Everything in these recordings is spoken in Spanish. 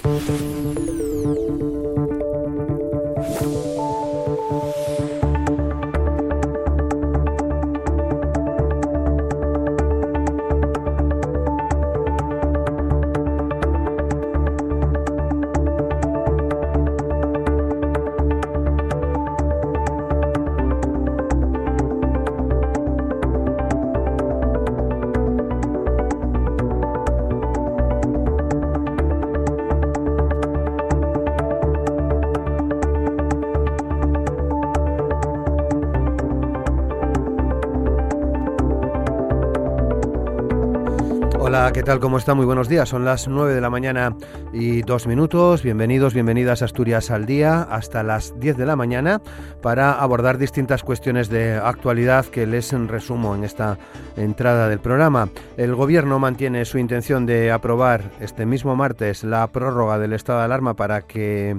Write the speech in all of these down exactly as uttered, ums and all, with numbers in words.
Hola, ¿qué tal? ¿Cómo está? Muy buenos días. Son las nueve de la mañana y dos minutos. Bienvenidos, bienvenidas a Asturias al Día hasta las diez de la mañana para abordar distintas cuestiones de actualidad que les resumo en esta entrada del programa. El Gobierno mantiene su intención de aprobar este mismo martes la prórroga del estado de alarma para que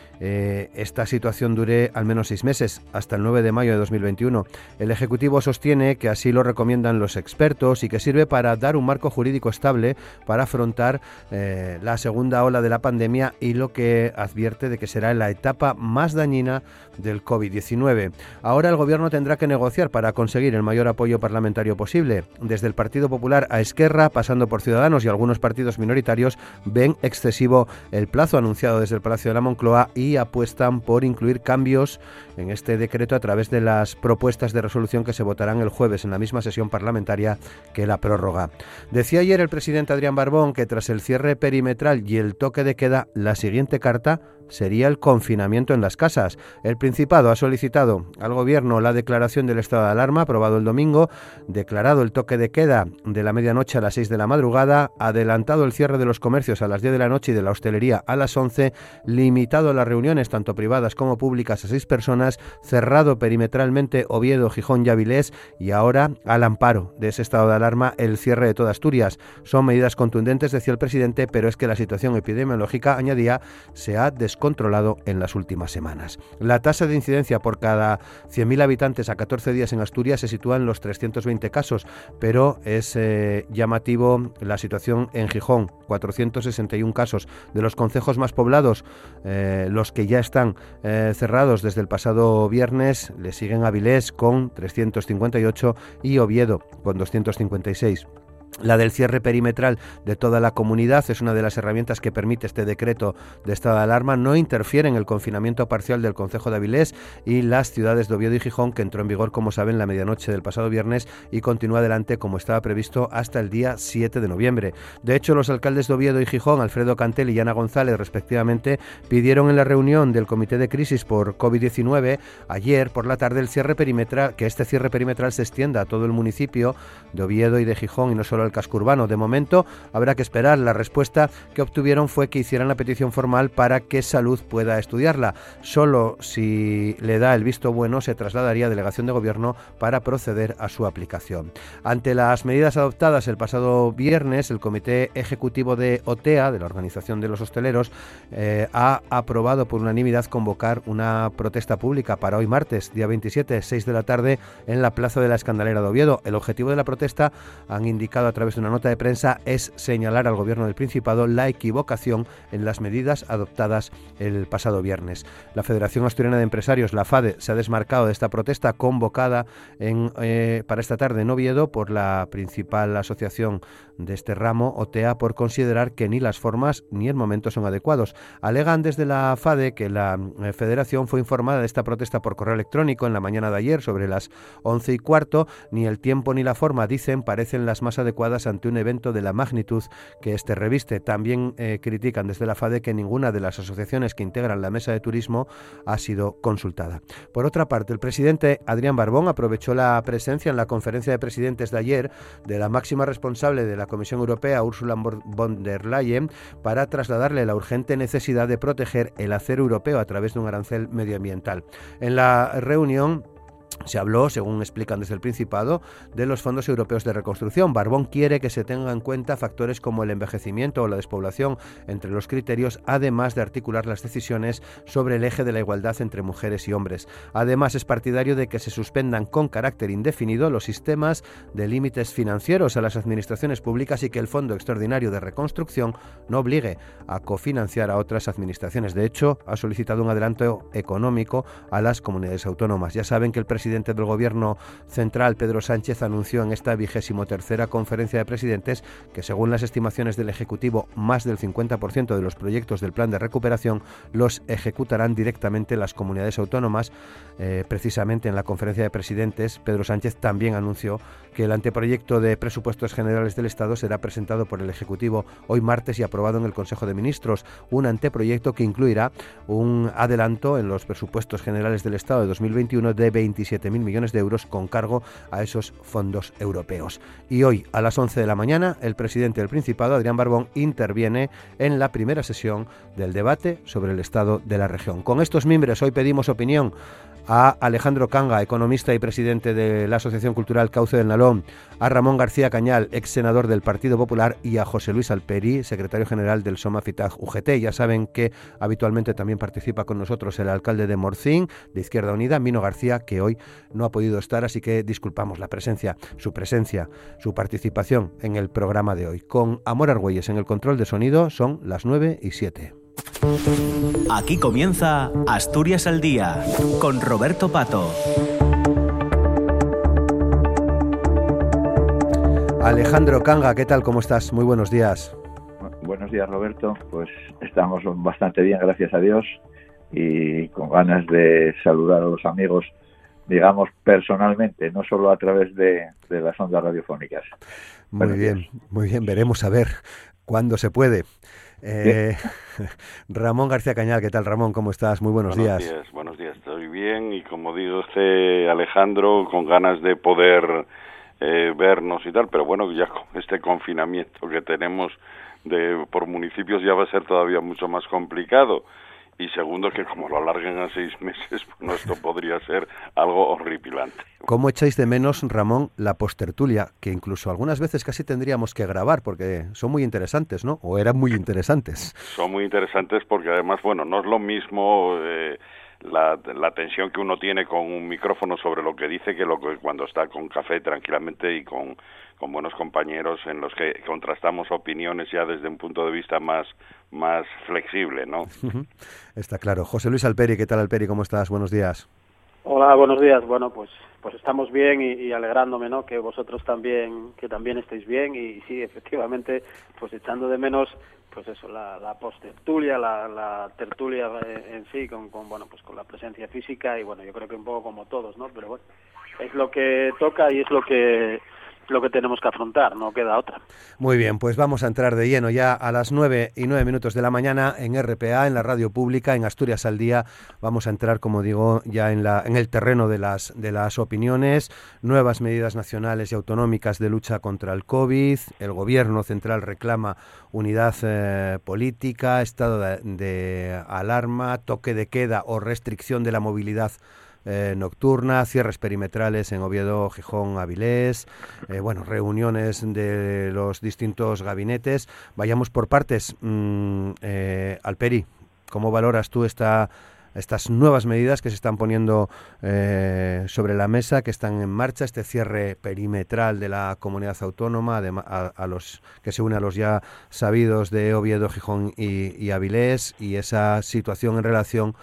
Eh, esta situación dure al menos seis meses, hasta el nueve de mayo de dos mil veintiuno. El Ejecutivo sostiene que así lo recomiendan los expertos y que sirve para dar un marco jurídico estable para afrontar eh, la segunda ola de la pandemia, y lo que advierte de que será la etapa más dañina del COVID diecinueve. Ahora el Gobierno tendrá que negociar para conseguir el mayor apoyo parlamentario posible. Desde el Partido Popular a Esquerra, pasando por Ciudadanos y algunos partidos minoritarios, ven excesivo el plazo anunciado desde el Palacio de la Moncloa y apuestan por incluir cambios en este decreto a través de las propuestas de resolución que se votarán el jueves en la misma sesión parlamentaria que la prórroga. Decía ayer el presidente Adrián Barbón que tras el cierre perimetral y el toque de queda, la siguiente carta sería el confinamiento en las casas. El Principado ha solicitado al Gobierno la declaración del estado de alarma, aprobado el domingo, declarado el toque de queda de la medianoche a las seis de la madrugada, adelantado el cierre de los comercios a las diez de la noche y de la hostelería a las once, limitado las reuniones tanto privadas como públicas a seis personas, cerrado perimetralmente Oviedo, Gijón y Avilés, y ahora, al amparo de ese estado de alarma, el cierre de toda Asturias. Son medidas contundentes, decía el presidente, pero es que la situación epidemiológica, añadía, se ha descontrolado controlado en las últimas semanas. La tasa de incidencia por cada cien mil habitantes a catorce días en Asturias se sitúa en los trescientos veinte casos, pero es eh, llamativo la situación en Gijón, cuatrocientos sesenta y uno casos. De los concejos más poblados, eh, los que ya están eh, cerrados desde el pasado viernes, le siguen Avilés con trescientos cincuenta y ocho y Oviedo con doscientos cincuenta y seis. La del cierre perimetral de toda la comunidad es una de las herramientas que permite este decreto de estado de alarma. No interfiere en el confinamiento parcial del concejo de Avilés y las ciudades de Oviedo y Gijón, que entró en vigor, como saben, la medianoche del pasado viernes y continúa adelante como estaba previsto hasta el día siete de noviembre. De hecho, los alcaldes de Oviedo y Gijón, Alfredo Cantel y Ana González, respectivamente, pidieron en la reunión del Comité de Crisis por COVID diecinueve ayer por la tarde el cierre perimetral, que este cierre perimetral se extienda a todo el municipio de Oviedo y de Gijón y no solo al casco urbano. De momento habrá que esperar. La respuesta que obtuvieron fue que hicieran la petición formal para que Salud pueda estudiarla. Solo si le da el visto bueno se trasladaría a Delegación de Gobierno para proceder a su aplicación. Ante las medidas adoptadas el pasado viernes, el Comité Ejecutivo de OTEA, de la Organización de los Hosteleros, eh, ha aprobado por unanimidad convocar una protesta pública para hoy martes, día veintisiete, seis de la tarde, en la Plaza de la Escandalera de Oviedo. El objetivo de la protesta, han indicado a través de una nota de prensa, es señalar al Gobierno del Principado la equivocación en las medidas adoptadas el pasado viernes. La Federación Asturiana de Empresarios, la FADE, se ha desmarcado de esta protesta convocada en, eh, para esta tarde en Oviedo por la principal asociación de este ramo, OTEA, por considerar que ni las formas ni el momento son adecuados. Alegan desde la FADE que la eh, Federación fue informada de esta protesta por correo electrónico en la mañana de ayer sobre las once y cuarto. Ni el tiempo ni la forma, dicen, parecen las más adecuadas ante un evento de la magnitud que este reviste. También eh, critican desde la FADE que ninguna de las asociaciones que integran la mesa de turismo ha sido consultada. Por otra parte, el presidente Adrián Barbón aprovechó la presencia en la conferencia de presidentes de ayer de la máxima responsable de la Comisión Europea, Ursula von der Leyen, para trasladarle la urgente necesidad de proteger el acero europeo a través de un arancel medioambiental. En la reunión, Se habló, según explican desde el Principado, de los fondos europeos de reconstrucción. Barbón quiere que se tengan en cuenta factores como el envejecimiento o la despoblación entre los criterios, además de articular las decisiones sobre el eje de la igualdad entre mujeres y hombres. Además, es partidario de que se suspendan con carácter indefinido los sistemas de límites financieros a las administraciones públicas y que el Fondo Extraordinario de Reconstrucción no obligue a cofinanciar a otras administraciones. De hecho, ha solicitado un adelanto económico a las comunidades autónomas. Ya saben que el presidente El presidente del Gobierno Central, Pedro Sánchez, anunció en esta vigésimo tercera conferencia de presidentes que, según las estimaciones del Ejecutivo, más del cincuenta por ciento de los proyectos del plan de recuperación los ejecutarán directamente las comunidades autónomas. Eh, precisamente en la conferencia de presidentes, Pedro Sánchez también anunció que el anteproyecto de presupuestos generales del Estado será presentado por el Ejecutivo hoy martes y aprobado en el Consejo de Ministros. Un anteproyecto que incluirá un adelanto en los presupuestos generales del Estado de dos mil veintiuno de veintisiete mil millones de euros con cargo a esos fondos europeos. Y hoy, a las once de la mañana, el presidente del Principado, Adrián Barbón, interviene en la primera sesión del debate sobre el estado de la región. Con estos mimbres hoy pedimos opinión a Alejandro Canga, economista y presidente de la Asociación Cultural Cauce del Nalón, a Ramón García Cañal, ex senador del Partido Popular, y a José Luis Alperi, secretario general del SOMAFITAG U G T. Ya saben que habitualmente también participa con nosotros el alcalde de Morcín, de Izquierda Unida, Mino García, que hoy no ha podido estar, así que disculpamos la presencia, su presencia, su participación en el programa de hoy. Con Amor Argüelles en el control de sonido, son las nueve y siete. Aquí comienza Asturias al Día, con Roberto Pato. Alejandro Canga, ¿qué tal? ¿Cómo estás? Muy buenos días. Buenos días, Roberto. Pues estamos bastante bien, gracias a Dios, y con ganas de saludar a los amigos, digamos, personalmente, no solo a través de, de las ondas radiofónicas. Muy Buenos bien, días. muy bien. Veremos a ver cuándo se puede. Eh, Ramón García Cañal, ¿qué tal, Ramón? ¿Cómo estás? Muy buenos, buenos días. días. Buenos días, estoy bien y como dice Alejandro, con ganas de poder eh, vernos y tal, pero bueno, ya con este confinamiento que tenemos de por municipios ya va a ser todavía mucho más complicado. Y segundo, que como lo alarguen a seis meses, bueno, esto podría ser algo horripilante. ¿Cómo echáis de menos, Ramón, la postertulia, que incluso algunas veces casi tendríamos que grabar, porque son muy interesantes, ¿no? O eran muy interesantes. Son muy interesantes porque además, bueno, no es lo mismo eh, la, la tensión que uno tiene con un micrófono sobre lo que dice que lo que cuando está con café tranquilamente y con, con buenos compañeros en los que contrastamos opiniones ya desde un punto de vista más, más flexible, ¿no? Está claro. José Luis Alperi, ¿qué tal, Alperi? ¿Cómo estás? Buenos días. Hola, buenos días. Bueno, pues pues estamos bien y, y alegrándome, ¿no? Que vosotros también que también estéis bien y sí, efectivamente, pues echando de menos, pues eso, la, la post-tertulia, la, la tertulia en sí, con, con bueno, pues con la presencia física y bueno, yo creo que un poco como todos, ¿no? Pero bueno, es lo que toca y es lo que lo que tenemos que afrontar, no queda otra. Muy bien, pues vamos a entrar de lleno ya a las nueve y nueve minutos de la mañana en R P A, en la radio pública, en Asturias al Día. Vamos a entrar, como digo, ya en la en el terreno de las de las opiniones, nuevas medidas nacionales y autonómicas de lucha contra el COVID. El Gobierno central reclama unidad eh, política, estado de, de alarma, toque de queda o restricción de la movilidad Eh, nocturna, cierres perimetrales en Oviedo, Gijón, Avilés, eh, bueno, reuniones de los distintos gabinetes. Vayamos por partes. Mm, eh, Alperi, ¿cómo valoras tú esta, estas nuevas medidas que se están poniendo eh, sobre la mesa, que están en marcha, este cierre perimetral de la comunidad autónoma, además, a, a los que se une a los ya sabidos de Oviedo, Gijón y, y Avilés, y esa situación en relación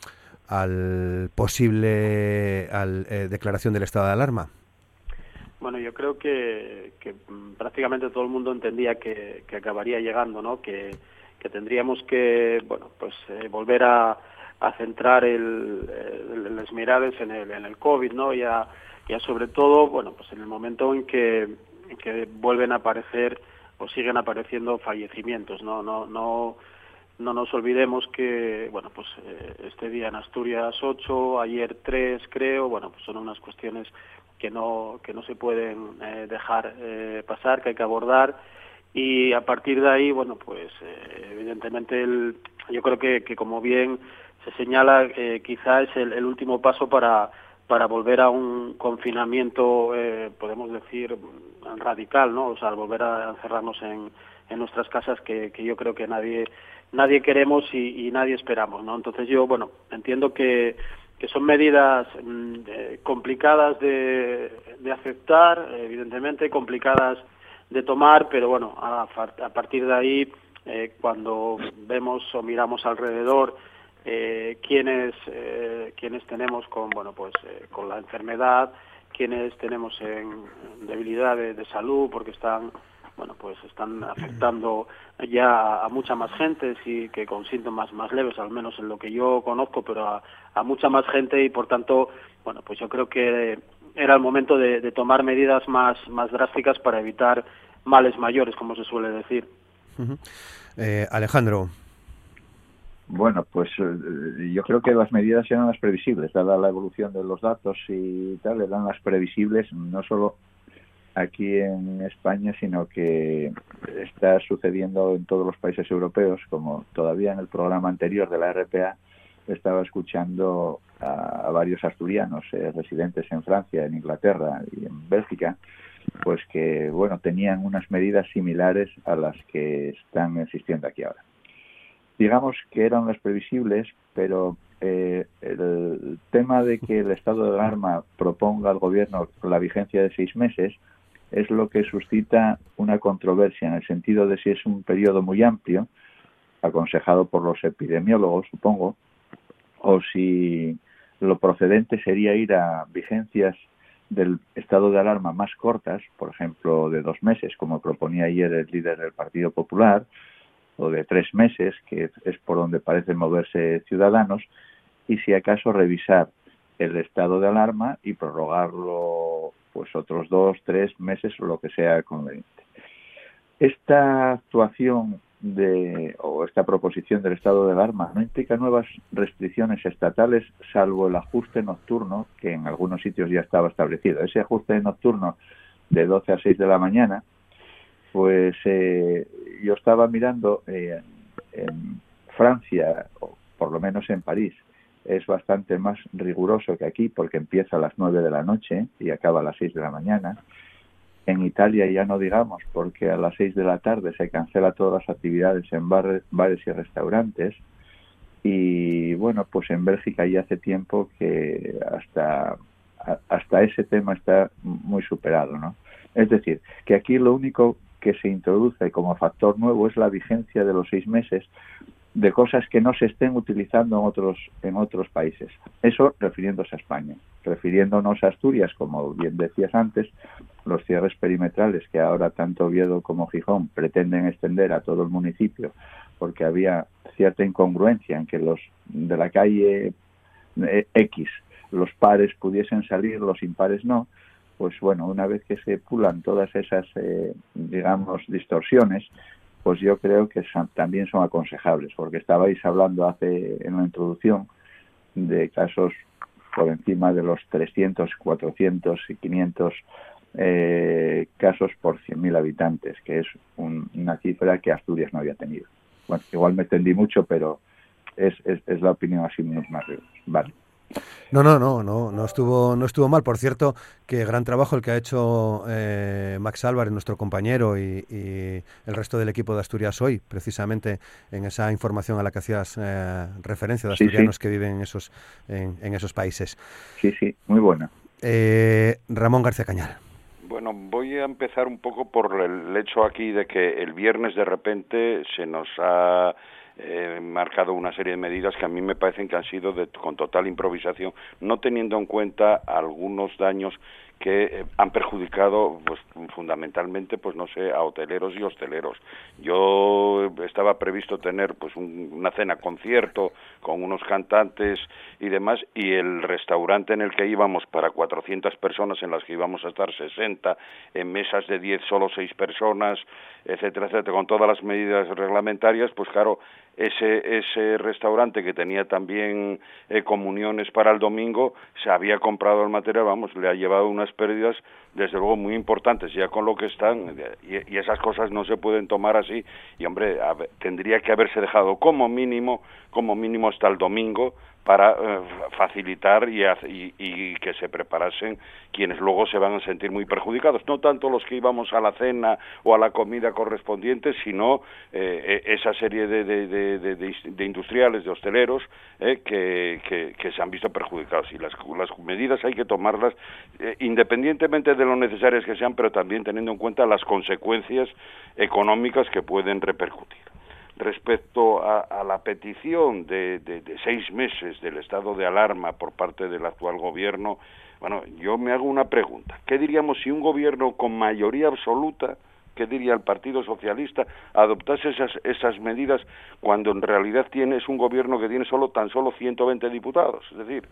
al posible al, eh, declaración del estado de alarma? Bueno, yo creo que, que prácticamente todo el mundo entendía que, que acabaría llegando, ¿no? Que, que tendríamos que, bueno, pues eh, volver a, a centrar el, el, las miradas en el, en el COVID, ¿no? Ya, ya sobre todo, bueno, pues en el momento en que, en que vuelven a aparecer o siguen apareciendo fallecimientos, ¿no? No, no No nos olvidemos que, bueno, pues eh, este día en Asturias ocho, ayer tres, creo, bueno, pues son unas cuestiones que no que no se pueden eh, dejar eh, pasar, que hay que abordar y a partir de ahí, bueno, pues eh, evidentemente el, yo creo que, que como bien se señala, eh, quizá es el, el último paso para para volver a un confinamiento, eh, podemos decir, radical, ¿no? O sea, volver a encerrarnos en, en nuestras casas, que, que yo creo que nadie nadie queremos y, y nadie esperamos, ¿no? Entonces yo, bueno, entiendo que, que son medidas mmm, eh, complicadas de, de aceptar, evidentemente, complicadas de tomar, pero bueno, a, a partir de ahí, eh, cuando vemos o miramos alrededor eh, quienes eh, quienes tenemos con bueno pues eh, con la enfermedad, quienes tenemos en debilidad de, de salud, porque están bueno pues están afectando ya a mucha más gente, sí, que con síntomas más leves, al menos en lo que yo conozco, pero a, a mucha más gente, y por tanto bueno pues yo creo que era el momento de, de tomar medidas más más drásticas para evitar males mayores, como se suele decir. Uh-huh. eh, Alejandro. Bueno, pues eh, yo creo que las medidas eran las previsibles, dada la evolución de los datos y tal, eran las previsibles, no solo aquí en España, sino que está sucediendo en todos los países europeos, como todavía en el programa anterior de la R P A estaba escuchando a, a varios asturianos eh, residentes en Francia, en Inglaterra y en Bélgica, pues que, bueno, tenían unas medidas similares a las que están existiendo aquí ahora. Digamos que eran las previsibles, pero eh, el tema de que el estado de alarma proponga al gobierno la vigencia de seis meses es lo que suscita una controversia, en el sentido de si es un periodo muy amplio, aconsejado por los epidemiólogos, supongo, o si lo procedente sería ir a vigencias del estado de alarma más cortas, por ejemplo, de dos meses, como proponía ayer el líder del Partido Popular, o de tres meses, que es por donde parecen moverse Ciudadanos, y si acaso revisar el estado de alarma y prorrogarlo pues otros dos, tres meses o lo que sea conveniente. Esta actuación de o esta proposición del estado de alarma no implica nuevas restricciones estatales, salvo el ajuste nocturno, que en algunos sitios ya estaba establecido. Ese ajuste nocturno de doce a seis de la mañana, pues eh, yo estaba mirando eh, en Francia, o por lo menos en París, es bastante más riguroso que aquí, porque empieza a las nueve de la noche y acaba a las seis de la mañana. En Italia ya no digamos, porque a las seis de la tarde se cancela todas las actividades en bares, bares y restaurantes. Y bueno, pues en Bélgica ya hace tiempo que hasta, hasta ese tema está muy superado, ¿no? Es decir, que aquí lo único que se introduce como factor nuevo es la vigencia de los seis meses de cosas que no se estén utilizando en otros en otros países. Eso refiriéndose a España. Refiriéndonos a Asturias, como bien decías antes, los cierres perimetrales que ahora tanto Oviedo como Gijón pretenden extender a todo el municipio, porque había cierta incongruencia en que los de la calle X, los pares pudiesen salir, los impares no. Pues bueno, una vez que se pulan todas esas, eh, digamos, distorsiones, pues yo creo que son, también son aconsejables, porque estabais hablando hace en la introducción de casos por encima de los trescientos, cuatrocientos y quinientos eh, casos por cien mil habitantes, que es un, una cifra que Asturias no había tenido. Bueno, igual me entendí mucho, pero es, es, es la opinión así más rigorosa. Vale. No, no, no, no, no estuvo, no estuvo mal. Por cierto, que gran trabajo el que ha hecho eh, Max Álvarez, nuestro compañero, y, y el resto del equipo de Asturias Hoy, precisamente en esa información a la que hacías eh, referencia de asturianos sí, sí. que viven en esos, en, en esos países. Sí, sí, muy buena. Eh, Ramón García Cañal. Bueno, voy a empezar un poco por el hecho aquí de que el viernes de repente se nos ha eh, marcado una serie de medidas que a mí me parecen que han sido de, con total improvisación, no teniendo en cuenta algunos daños que eh, han perjudicado pues fundamentalmente pues no sé a hoteleros y hosteleros. Yo estaba previsto tener pues un, una cena concierto con unos cantantes y demás, y el restaurante en el que íbamos para cuatrocientas personas, en las que íbamos a estar sesenta, en mesas de diez solo seis personas, etcétera, etcétera, con todas las medidas reglamentarias, pues claro, ese ese restaurante que tenía también eh, comuniones para el domingo, se había comprado el material, vamos, le ha llevado unas pérdidas desde luego muy importantes ya con lo que están, y, y esas cosas no se pueden tomar así, y hombre, a ver, tendría que haberse dejado como mínimo como mínimo hasta el domingo para eh, facilitar y, y, y que se preparasen quienes luego se van a sentir muy perjudicados, no tanto los que íbamos a la cena o a la comida correspondiente, sino eh, esa serie de, de, de, de, de industriales, de hosteleros, eh, que, que, que se han visto perjudicados. Y las, las medidas hay que tomarlas eh, independientemente de lo necesarias que sean, pero también teniendo en cuenta las consecuencias económicas que pueden repercutir. Respecto a, a la petición de, de, de seis meses del estado de alarma por parte del actual gobierno, bueno, yo me hago una pregunta. ¿Qué diríamos si un gobierno con mayoría absoluta, qué diría el Partido Socialista, adoptase esas, esas medidas cuando en realidad tiene, es un gobierno que tiene solo tan solo ciento veinte diputados? Es decir,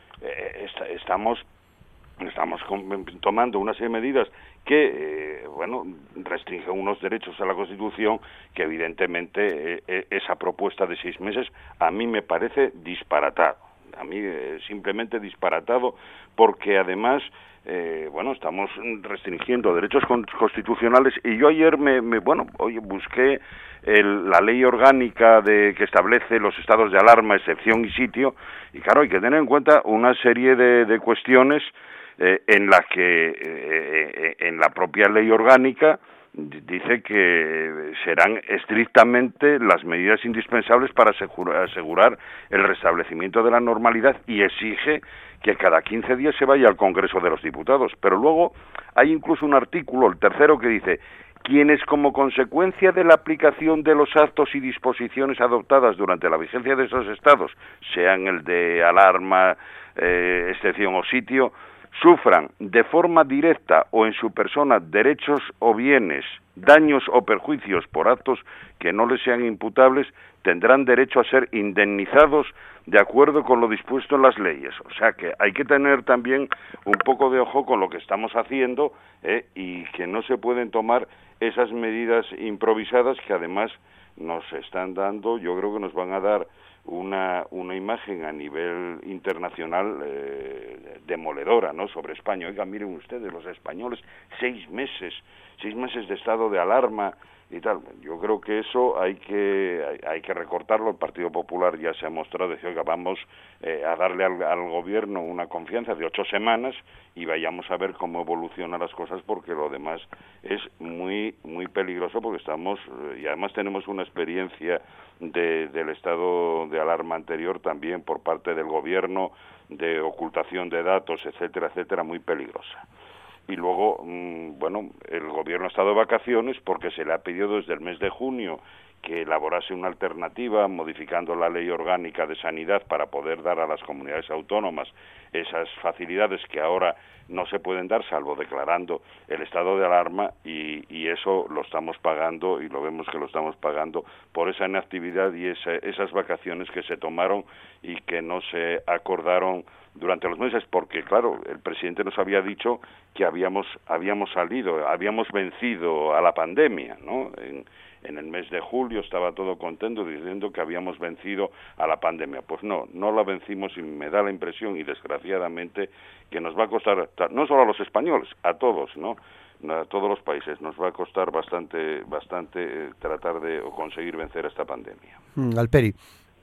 eh, est- estamos... Estamos tomando una serie de medidas que, eh, bueno, restringen unos derechos a la Constitución que evidentemente eh, esa propuesta de seis meses a mí me parece disparatado. A mí eh, simplemente disparatado porque además, eh, bueno, estamos restringiendo derechos constitucionales y yo ayer me, me bueno, oye, busqué el, la ley orgánica de que establece los estados de alarma, excepción y sitio y claro, hay que tener en cuenta una serie de, de cuestiones Eh, en la que eh, eh, en la propia ley orgánica dice que serán estrictamente las medidas indispensables para asegurar, asegurar el restablecimiento de la normalidad y exige que cada quince días se vaya al Congreso de los Diputados. Pero luego hay incluso un artículo, el tercero, que dice: quienes como consecuencia de la aplicación de los actos y disposiciones adoptadas durante la vigencia de esos estados, sean el de alarma, eh, excepción o sitio, sufran de forma directa o en su persona derechos o bienes, daños o perjuicios por actos que no les sean imputables, tendrán derecho a ser indemnizados de acuerdo con lo dispuesto en las leyes. O sea que hay que tener también un poco de ojo con lo que estamos haciendo eh, y que no se pueden tomar esas medidas improvisadas que además nos están dando, yo creo que nos van a dar una una imagen a nivel internacional eh, demoledora, ¿no?, sobre España. Oigan, miren ustedes, los españoles, seis meses, seis meses de estado de alarma y tal. Yo creo que eso hay que hay, hay que recortarlo. El Partido Popular ya se ha mostrado, decía, oiga, vamos eh, a darle al, al gobierno una confianza de ocho semanas y vayamos a ver cómo evolucionan las cosas, porque lo demás es muy muy peligroso, porque estamos, y además tenemos una experiencia de, del estado de alarma anterior también por parte del gobierno, de ocultación de datos, etcétera, etcétera, muy peligrosa. Y luego, mmm, bueno, el gobierno ha estado de vacaciones porque se le ha pedido desde el mes de junio que elaborase una alternativa modificando la ley orgánica de sanidad para poder dar a las comunidades autónomas esas facilidades que ahora no se pueden dar salvo declarando el estado de alarma, y, y eso lo estamos pagando y lo vemos que lo estamos pagando por esa inactividad y esa, esas vacaciones que se tomaron y que no se acordaron durante los meses, porque claro, el presidente nos había dicho que habíamos habíamos salido, habíamos vencido a la pandemia, ¿no? En, en el mes de julio estaba todo contento diciendo que habíamos vencido a la pandemia. Pues no, no la vencimos y me da la impresión, y desgraciadamente, que nos va a costar, no solo a los españoles, a todos, ¿no?, a todos los países, nos va a costar bastante, bastante eh, tratar de o conseguir vencer esta pandemia. Mm, Alperi.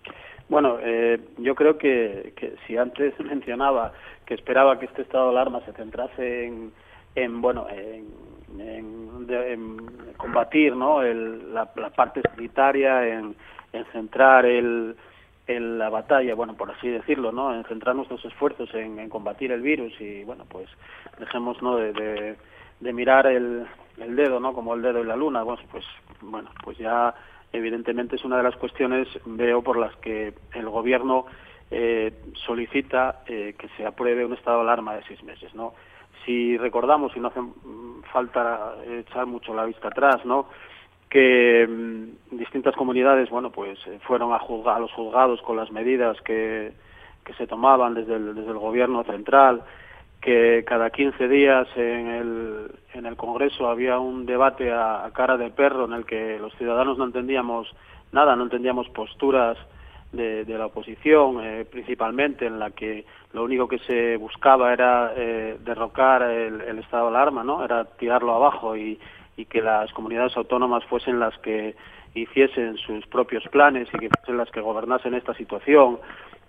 Bueno, eh, yo creo que, que si antes mencionaba que esperaba que este estado de alarma se centrase en, en bueno, en, en, de, en combatir, ¿no?, el, la, la parte sanitaria, en, en centrar el, el, la batalla, bueno, por así decirlo, ¿no?, en centrar nuestros esfuerzos en, en combatir el virus, y bueno, pues dejemos, ¿no?, de, de, de mirar el, el dedo, ¿no?, como el dedo en la luna. Bueno, pues bueno, pues ya evidentemente es una de las cuestiones, veo, por las que el gobierno eh, solicita eh, que se apruebe un estado de alarma de seis meses, ¿no? Si recordamos, y no hace falta echar mucho la vista atrás, ¿no?, que mmm, distintas comunidades, bueno, pues eh, fueron a, juzga, a los juzgados con las medidas que, que se tomaban desde el, desde el gobierno central, que cada quince días en el, en el Congreso había un debate a, a cara de perro en el que los ciudadanos no entendíamos nada, no entendíamos posturas de, de la oposición, eh, principalmente, en la que lo único que se buscaba era eh, derrocar el, el estado de alarma, ¿no?, era tirarlo abajo y, y que las comunidades autónomas fuesen las que hiciesen sus propios planes y que fuesen las que gobernasen esta situación.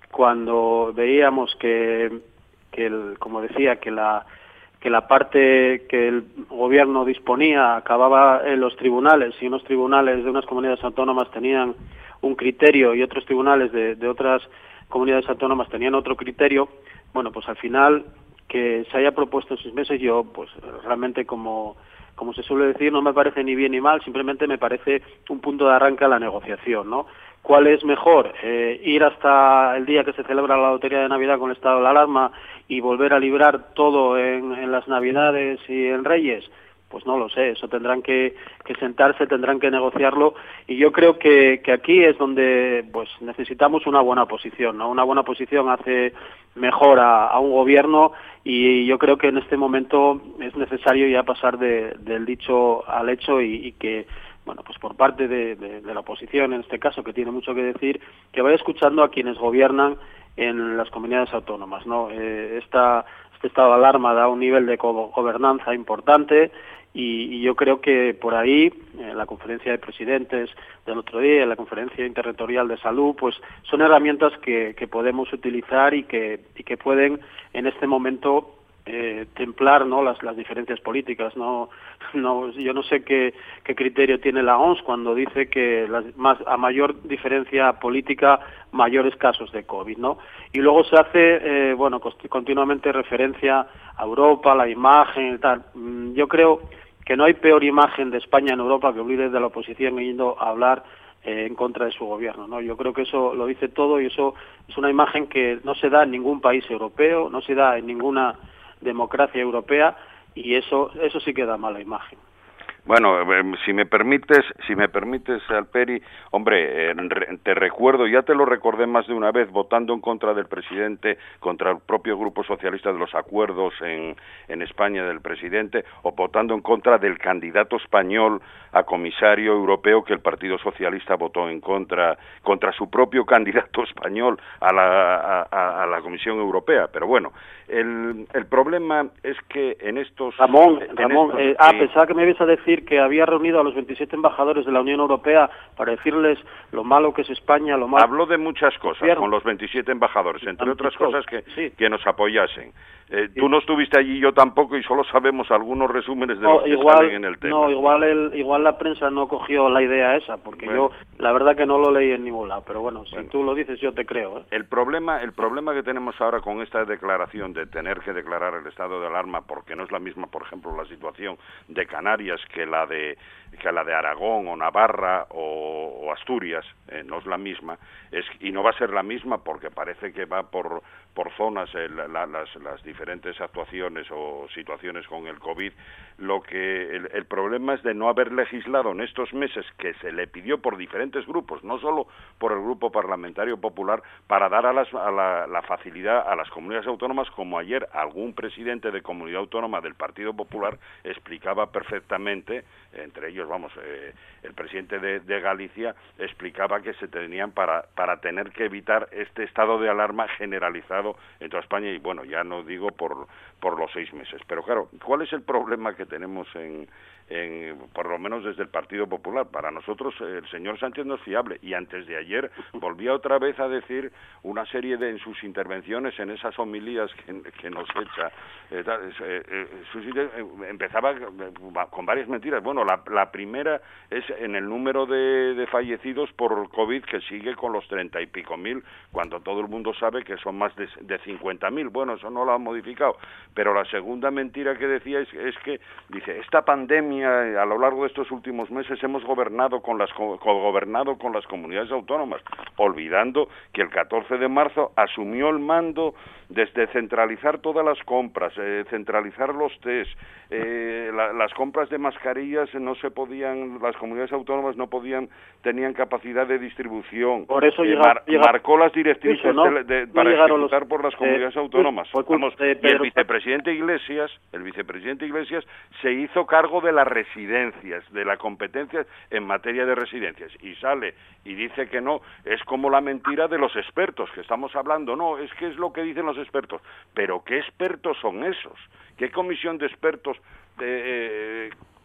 cuando veíamos que, que el, como decía, que la que la parte que el gobierno disponía acababa en los tribunales, y unos tribunales de unas comunidades autónomas tenían un criterio y otros tribunales de, de otras comunidades autónomas tenían otro criterio, bueno, pues al final que se haya propuesto en seis meses, yo pues realmente como como se suele decir, no me parece ni bien ni mal, simplemente me parece un punto de arranque a la negociación, ¿no? ¿Cuál es mejor? Eh, ¿Ir hasta el día que se celebra la Lotería de Navidad con el estado de alarma y volver a librar todo en, en las Navidades y en Reyes? Pues no lo sé, eso tendrán que, que sentarse, tendrán que negociarlo, y yo creo que, que aquí es donde pues necesitamos una buena posición, ¿no? Una buena posición hace mejor a, a un gobierno, y yo creo que en este momento es necesario ya pasar de, del dicho al hecho, y, y que, bueno, pues por parte de, de, de la oposición, en este caso, que tiene mucho que decir, que vaya escuchando a quienes gobiernan en las comunidades autónomas, ¿no? Eh, esta, este estado de alarma da un nivel de gobernanza importante, y, y yo creo que por ahí, en la conferencia de presidentes del otro día, en la conferencia interterritorial de salud, pues son herramientas que, que podemos utilizar y que, y que pueden en este momento eh, templar, ¿no?, las, las diferencias políticas, ¿no? No, yo no sé qué, qué criterio tiene la O M S cuando dice que las, más, a mayor diferencia política, mayores casos de COVID, ¿no? Y luego se hace, eh, bueno, continuamente referencia a Europa, la imagen y tal. Yo creo que no hay peor imagen de España en Europa que un líder de la oposición yendo a hablar eh, en contra de su gobierno, ¿no? Yo creo que eso lo dice todo, y eso es una imagen que no se da en ningún país europeo, no se da en ninguna democracia europea, y eso eso sí que da mala imagen. Bueno, si me permites, si me permites, Alperi, hombre, eh, te recuerdo, ya te lo recordé más de una vez, votando en contra del presidente, contra el propio Grupo Socialista, de los acuerdos en, en España del presidente, o votando en contra del candidato español a comisario europeo, que el Partido Socialista votó en contra, contra su propio candidato español a la, a, a la Comisión Europea. Pero bueno, el, el problema es que en estos... Ramón, en Ramón, estos, eh, ah, sí. pensaba que me ibas a decir que había reunido a los veintisiete embajadores de la Unión Europea para decirles lo malo que es España, lo malo... Habló de muchas cosas Gobierno. con los veintisiete embajadores, entre otras cosas que, sí. que nos apoyasen. Eh, Sí. Tú no estuviste allí, yo tampoco, y solo sabemos algunos resúmenes de No, los que igual, salen en el tema. no, igual, el, igual la prensa no cogió la idea esa, porque Bueno. yo la verdad que no lo leí en ningún lado, pero bueno, Bueno. si tú lo dices yo te creo, ¿eh? El problema, el problema que tenemos ahora con esta declaración de tener que declarar el estado de alarma, porque no es la misma, por ejemplo, la situación de Canarias que la de que la de Aragón o Navarra o, o Asturias, eh, no es la misma, es, y no va a ser la misma porque parece que va por por zonas eh, la, la, las, las diferentes actuaciones o situaciones con el COVID. Lo que el, el problema es de no haber legislado en estos meses, que se le pidió por diferentes grupos, no solo por el Grupo Parlamentario Popular, para dar a, las, a la, la facilidad a las comunidades autónomas, como ayer algún presidente de comunidad autónoma del Partido Popular explicaba perfectamente, entre ellos, vamos, eh, el presidente de, de Galicia explicaba que se tenían para, para tener que evitar este estado de alarma generalizado en toda España, y bueno, ya no digo por, por los seis meses. Pero claro, ¿cuál es el problema que tenemos en, en, por lo menos desde el Partido Popular? Para nosotros el señor Sánchez no es fiable, y antes de ayer volvía otra vez a decir una serie de, en sus intervenciones, en esas homilías que, que nos echa, eh, eh, eh, sus, eh, empezaba con varias mentiras. Bueno, la, la primera es en el número de, de fallecidos por COVID, que sigue con los treinta y pico mil, cuando todo el mundo sabe que son más de, de cincuenta mil. Bueno, eso no lo han modificado. Pero la segunda mentira que decía es, es que, dice, esta pandemia a lo largo de estos últimos meses hemos gobernado con las co-gobernado con las comunidades autónomas, olvidando que el catorce de marzo asumió el mando desde centralizar todas las compras, eh, centralizar los test, eh, la, las compras de mascarillas no se podían, las comunidades autónomas no podían, tenían capacidad de distribución. Por eso eh, llega, mar, llega, marcó las directrices eso, ¿no? de, de, no para ejecutar los, por las comunidades eh, autónomas. Fue, Vamos, eh, y el vicepresidente Iglesias, el vicepresidente Iglesias se hizo cargo de las residencias, de la competencia en materia de residencias, y sale y dice que no. Es como la mentira de los expertos que estamos hablando. No, es que es lo que dicen los expertos. Pero ¿qué expertos son esos? ¿Qué comisión de expertos eh,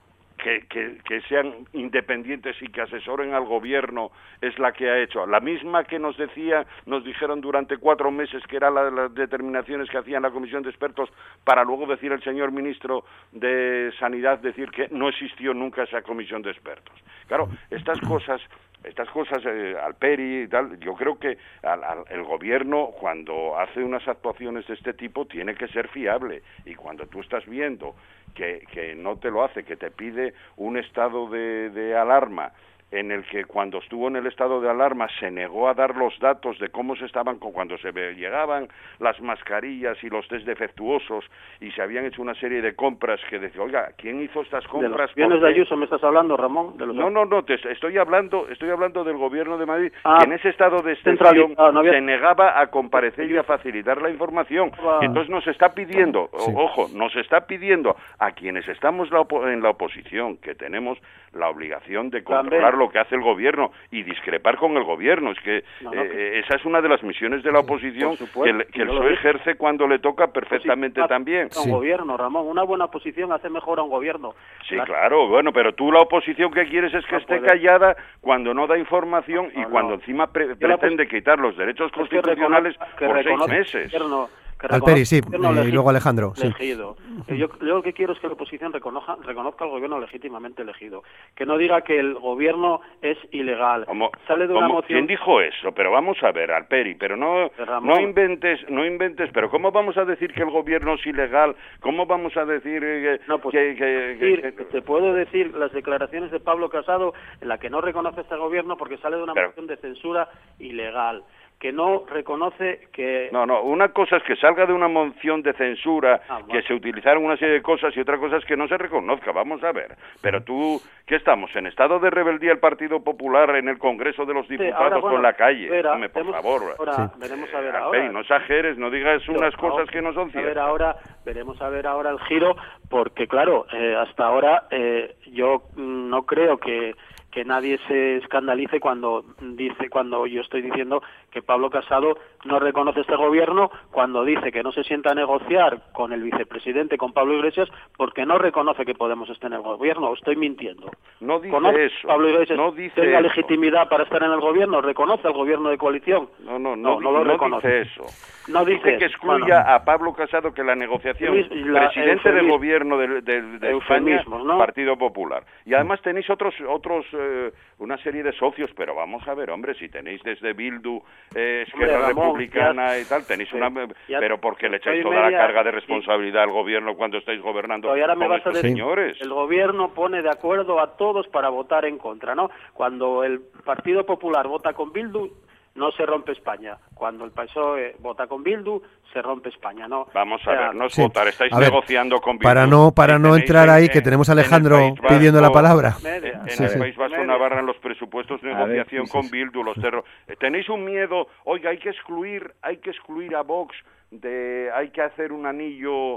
que, que, que sean independientes y que asesoren al gobierno es la que ha hecho. La misma que nos decía, nos dijeron durante cuatro meses que eran la, las determinaciones que hacían la comisión de expertos, para luego decir el señor ministro de Sanidad, decir que no existió nunca esa comisión de expertos. Claro, estas cosas... Estas cosas, eh, Alperi y tal, yo creo que al, al, el gobierno, cuando hace unas actuaciones de este tipo, tiene que ser fiable. Y cuando tú estás viendo que, que no te lo hace, que te pide un estado de, de alarma, en el que cuando estuvo en el estado de alarma se negó a dar los datos de cómo se estaban, cuando se llegaban las mascarillas y los test defectuosos, y se habían hecho una serie de compras que decía, oiga, ¿quién hizo estas compras? ¿De los bienes de Ayuso me estás hablando, Ramón? ¿De los... No, no, no, te estoy hablando estoy hablando del gobierno de Madrid, ah, que en ese estado de excepción no había... se negaba a comparecer y a facilitar la información. Ah. Y entonces nos está pidiendo, sí. ojo, nos está pidiendo a quienes estamos la en la oposición, que tenemos la obligación de controlar lo que hace el gobierno y discrepar con el gobierno. Es que, no, no, eh, que... esa es una de las misiones de la oposición que el, que el P S O E ejerce cuando le toca perfectamente pues sí, también. Un sí. gobierno, Ramón, una buena oposición hace mejor a un gobierno. Sí, la... claro, bueno, pero tú la oposición que quieres es que no esté puede. callada cuando no da información no, y cuando no. encima pre pretende quitar los derechos es constitucionales que por seis meses. Gobierno, Alperi, sí, eh, y luego Alejandro. Elegido. Sí. Yo, yo lo que quiero es que la oposición reconozca, reconozca al gobierno legítimamente elegido. Que no diga que el gobierno es ilegal. ¿Cómo, Sale de una cómo, moción... ¿Quién dijo eso? Pero vamos a ver, Alperi, pero no, no inventes, no inventes, pero ¿cómo vamos a decir que el gobierno es ilegal? ¿Cómo vamos a decir que... No, pues, que, que, decir, que, que... te puedo decir las declaraciones de Pablo Casado, en la que no reconoce este gobierno porque sale de una pero... moción de censura ilegal. Que no reconoce que... No, no, una cosa es que salga de una moción de censura, ah, bueno. que se utilizaron una serie de cosas, y otra cosa es que no se reconozca, vamos a ver. Pero tú, ¿qué estamos? ¿En estado de rebeldía el Partido Popular en el Congreso de los Diputados sí, ahora, bueno, con la calle? Verá, Dame, por veremos, favor. Ahora, sí. veremos a ver ahora. Alperi, no exageres, no digas unas cosas ahora, que no son ciertas. A ver ahora, veremos a ver ahora el giro, porque claro, eh, hasta ahora eh, yo no creo que... que nadie se escandalice cuando dice cuando yo estoy diciendo que Pablo Casado no reconoce este gobierno, cuando dice que no se sienta a negociar con el vicepresidente, con Pablo Iglesias, porque no reconoce que Podemos estar en el gobierno. Estoy mintiendo. No dice ¿Conoce eso. Pablo Iglesias no dice tenga eso. legitimidad para estar en el gobierno? ¿Reconoce al gobierno de coalición? No, no, no, no, no, no, lo no reconoce. dice eso. No dice, dice que excluya bueno, a Pablo Casado, que la negociación, la, presidente del gobierno de, de, de España, ¿no? Partido Popular. Y además tenéis otros, otros eh, una serie de socios, pero vamos a ver, hombre, si tenéis desde Bildu, eh, Esquerra hombre, Ramón, Republicana ya, y tal, tenéis sí, una... Ya, pero porque le echáis toda media, la carga de responsabilidad sí. al gobierno cuando estáis gobernando con ahora me vas estos a decir, señores. El gobierno pone de acuerdo a todos para votar en contra, ¿no? Cuando el Partido Popular vota con Bildu, no se rompe España. Cuando el P S O E vota con Bildu, se rompe España, ¿no? Vamos a o sea, ver, no es sí. votar, estáis a ver, negociando con Bildu. Para no, para no entrar ahí, en, que tenemos a Alejandro Vasco, pidiendo la palabra. Media. En, en sí, el sí. País Vasco Media. Navarra, en los presupuestos de negociación ver, sí, con sí. Bildu, los cerros. Tenéis un miedo, oiga, hay que excluir, hay que excluir a Vox, de, hay que hacer un anillo...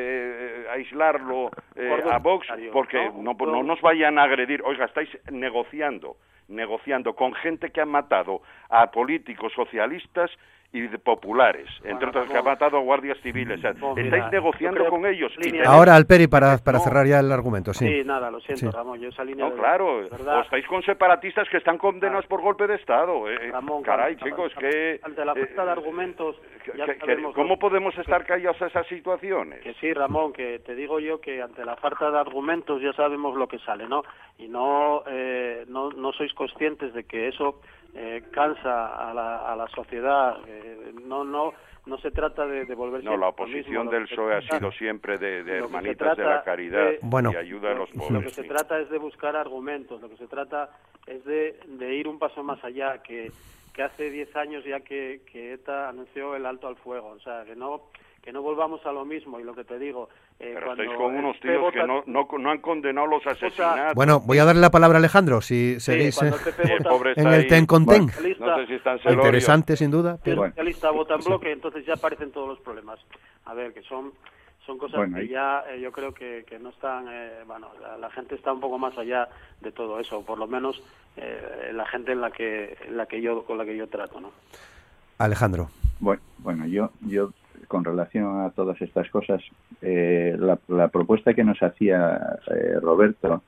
Eh, aislarlo eh, a Vox porque no, no, no nos vayan a agredir. Oiga, estáis negociando negociando con gente que ha matado a políticos socialistas y de populares, bueno, entre otros que ha matado a guardias civiles. O sea, no, estáis mira, negociando con ellos. Y tenéis... Ahora, Alperi, para, para no. cerrar ya el argumento. Sí, sí nada, lo siento, sí. Ramón, yo esa línea... No, de... claro, ¿verdad? O estáis con separatistas que están condenados ah. por golpe de Estado. Eh. Ramón, Caray, Ramón, chicos, Ramón, que... Ante la falta eh, de argumentos... Ya que, que, ¿Cómo podemos estar callados a esas situaciones? Que sí, Ramón, que te digo yo que ante la falta de argumentos ya sabemos lo que sale, ¿no? Y no, eh, no, no sois conscientes de que eso... Eh, cansa a la, a la sociedad, eh, no no no se trata de, de volverse... No, la oposición del P S O E ha sido siempre de, de hermanitas de la caridad de, bueno, y ayuda a los pobres. Lo que se trata es de buscar argumentos, lo que se trata es de, de ir un paso más allá, que, que hace diez años ya que, que ETA anunció el alto al fuego, o sea, que no... que no volvamos a lo mismo, y lo que te digo... Eh, Pero cuando estáis con unos tíos vota... que no, no, no han condenado los asesinatos. Bueno, voy a darle la palabra a Alejandro, si seguís sí, eh, el pobre en el ten con ten. Bueno, no sé si están interesante, sin duda. Pero... El socialista vota en bloque, entonces ya aparecen todos los problemas. A ver, que son... son cosas bueno, que ya eh, yo creo que, que no están, eh, bueno, la, la gente está un poco más allá de todo eso, por lo menos eh, la gente en la que en la que yo con la que yo trato, ¿no? Alejandro. Bueno, bueno, yo yo con relación a todas estas cosas, eh, la, la propuesta que nos hacía eh, Roberto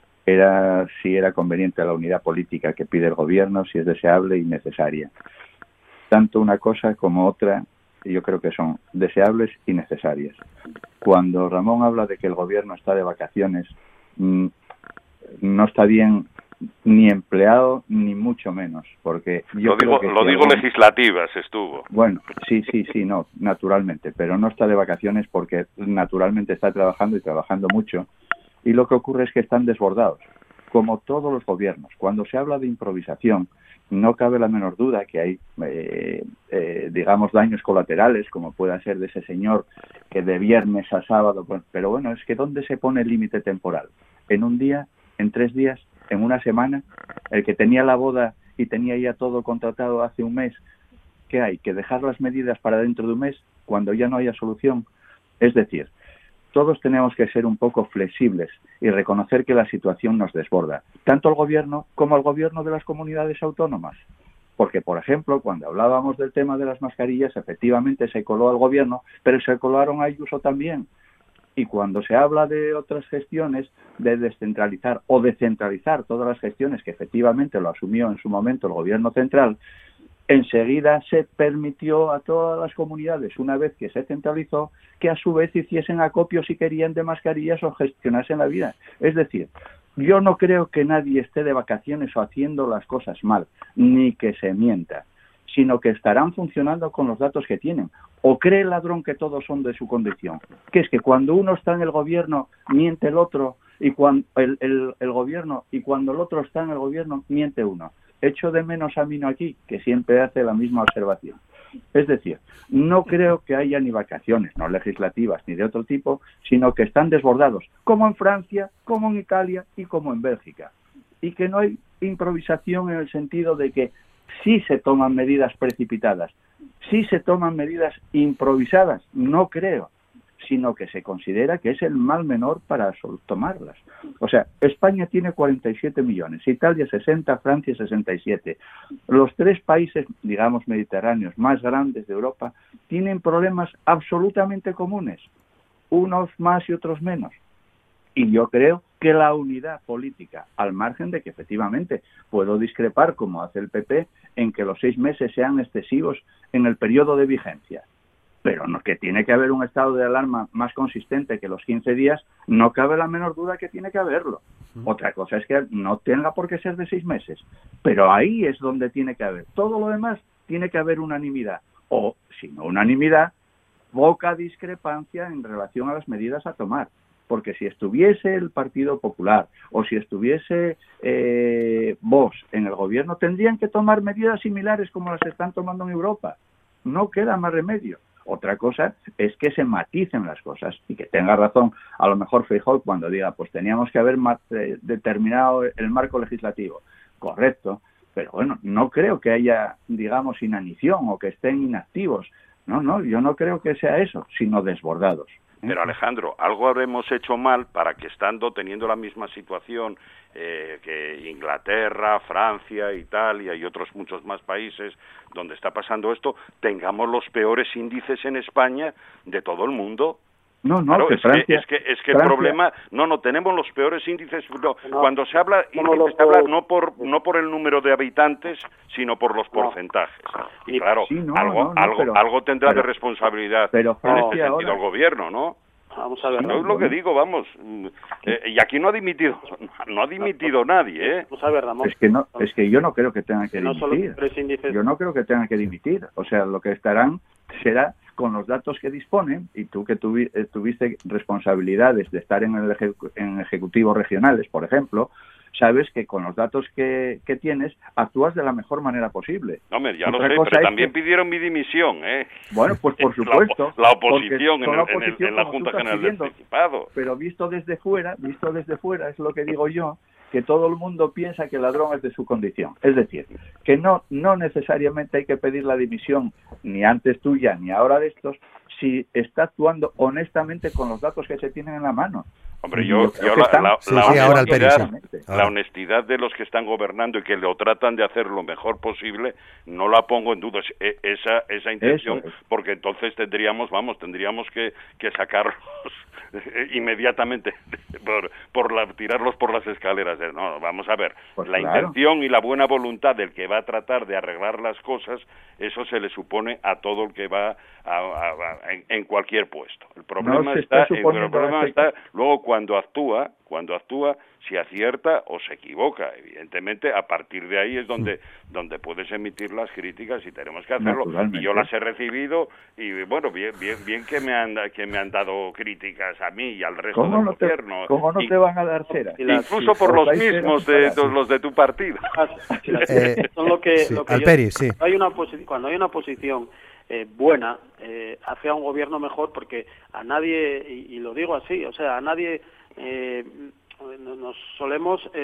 era si era conveniente la unidad política que pide el gobierno, si es deseable y necesaria. Tanto una cosa como otra, yo creo que son deseables y necesarias. Cuando Ramón habla de que el gobierno está de vacaciones, mmm, no está bien ni empleado ni mucho menos, porque yo lo digo, creo que lo si digo algún... legislativas estuvo. Bueno, sí, sí, sí, no, naturalmente, pero no está de vacaciones porque naturalmente está trabajando y trabajando mucho, y lo que ocurre es que están desbordados, como todos los gobiernos. Cuando se habla de improvisación, no cabe la menor duda que hay, eh, eh, digamos, daños colaterales, como pueda ser de ese señor que de viernes a sábado, pues, pero bueno, es que ¿dónde se pone el límite temporal? ¿En un día? ¿En tres días? ¿En una semana? El que tenía la boda y tenía ya todo contratado hace un mes, ¿qué hay? ¿Que dejar las medidas para dentro de un mes cuando ya no haya solución? Es decir, todos tenemos que ser un poco flexibles y reconocer que la situación nos desborda, tanto el gobierno como el gobierno de las comunidades autónomas. Porque, por ejemplo, cuando hablábamos del tema de las mascarillas, efectivamente se coló al gobierno, pero se colaron a Ayuso también. Y cuando se habla de otras gestiones, de descentralizar o descentralizar todas las gestiones que efectivamente lo asumió en su momento el gobierno central, enseguida se permitió a todas las comunidades, una vez que se centralizó, que a su vez hiciesen acopio si querían de mascarillas o gestionasen la vida. Es decir, yo no creo que nadie esté de vacaciones o haciendo las cosas mal, ni que se mienta, sino que estarán funcionando con los datos que tienen. ¿O cree el ladrón que todos son de su condición? Que es que cuando uno está en el gobierno, miente el otro, y cuando el, el, el gobierno, y cuando el otro está en el gobierno, miente uno. Echo de menos a Mino aquí, que siempre hace la misma observación. Es decir, no creo que haya ni vacaciones, no legislativas ni de otro tipo, sino que están desbordados, como en Francia, como en Italia y como en Bélgica. Y que no hay improvisación en el sentido de que sí se toman medidas precipitadas, sí se toman medidas improvisadas, no creo, sino que se considera que es el mal menor para tomarlas. O sea, España tiene cuarenta y siete millones, Italia sesenta, Francia sesenta y siete. Los tres países, digamos, mediterráneos más grandes de Europa tienen problemas absolutamente comunes, unos más y otros menos. Y yo creo que la unidad política, al margen de que efectivamente puedo discrepar, como hace el P P, en que los seis meses sean excesivos en el periodo de vigencia, pero no, que tiene que haber un estado de alarma más consistente que los quince días, no cabe la menor duda que tiene que haberlo. Otra cosa es que no tenga por qué ser de seis meses, pero ahí es donde tiene que haber. Todo lo demás tiene que haber unanimidad, o, si no unanimidad, poca discrepancia en relación a las medidas a tomar. Porque si estuviese el Partido Popular o si estuviese eh, Vox en el gobierno, tendrían que tomar medidas similares como las que están tomando en Europa. No queda más remedio. Otra cosa es que se maticen las cosas y que tenga razón a lo mejor Feijóo cuando diga, pues teníamos que haber eh, determinado el marco legislativo. Correcto, pero bueno, no creo que haya, digamos, inanición o que estén inactivos. No, no, yo no creo que sea eso, sino desbordados. Pero Alejandro, algo habremos hecho mal para que estando teniendo la misma situación eh, que Inglaterra, Francia, Italia y otros muchos más países donde está pasando esto, tengamos los peores índices en España de todo el mundo. No, no, claro, que es, Francia, que, es que es que Francia. el problema, no, no, tenemos los peores índices, no, no, cuando se habla, no, no, índices, no, se habla no, no por no por el número de habitantes, sino por los no. porcentajes. Y claro, sí, no, algo, no, no, algo, pero, algo tendrá pero, de responsabilidad pero en este Francia sentido ahora, el gobierno, ¿no? Vamos a ver. No es lo que digo, vamos. Eh, y aquí no ha dimitido, no ha dimitido nadie, ¿eh? Vamos a ver, Ramón. Es que no, es que yo no creo que tengan que no solo dimitir. tres índices. Yo no creo que tengan que dimitir. O sea, lo que estarán será con los datos que disponen, y tú que tuvi, eh, tuviste responsabilidades de estar en el ejecu en ejecutivos regionales, por ejemplo, sabes que con los datos que, que tienes actúas de la mejor manera posible. Hombre, ya Otra lo sé, cosa pero es también que... pidieron mi dimisión, ¿eh? Bueno, pues por supuesto. La, la oposición, en, la el, en, el, en la Junta General del Principado. Pero visto desde fuera, visto desde fuera, es lo que digo yo, que todo el mundo piensa que el ladrón es de su condición. Es decir, que no, no necesariamente hay que pedir la dimisión ni antes tuya ni ahora de estos, si está actuando honestamente con los datos que se tienen en la mano. Hombre, yo, yo yo la, están, la, sí, la, sí, ahora honestidad, el Peri, sí. la honestidad de los que están gobernando y que lo tratan de hacer lo mejor posible, no la pongo en duda e, esa esa intención, es. porque entonces tendríamos, vamos, tendríamos que, que sacarlos inmediatamente por, por la, tirarlos por las escaleras. No, vamos a ver, pues la claro. intención y la buena voluntad del que va a tratar de arreglar las cosas, eso se le supone a todo el que va a, a, a, en, en cualquier puesto. El problema no está, el problema está luego cuando actúa, cuando actúa, si acierta o se equivoca. Evidentemente, a partir de ahí es donde donde puedes emitir las críticas y tenemos que hacerlo. Y yo las he recibido y bueno, bien bien bien que me han que me han dado críticas a mí y al resto ¿Cómo del no te, gobierno. ¿Cómo no y, te van a dar cera? Incluso por los mismos de, de los de tu partido. Eh, Son lo que, sí, lo que Alperi, yo, sí. Cuando hay una posi- cuando hay una posición eh, buena, eh, hace a un gobierno mejor, porque a nadie, y, y lo digo así, o sea, a nadie eh, nos solemos, eh,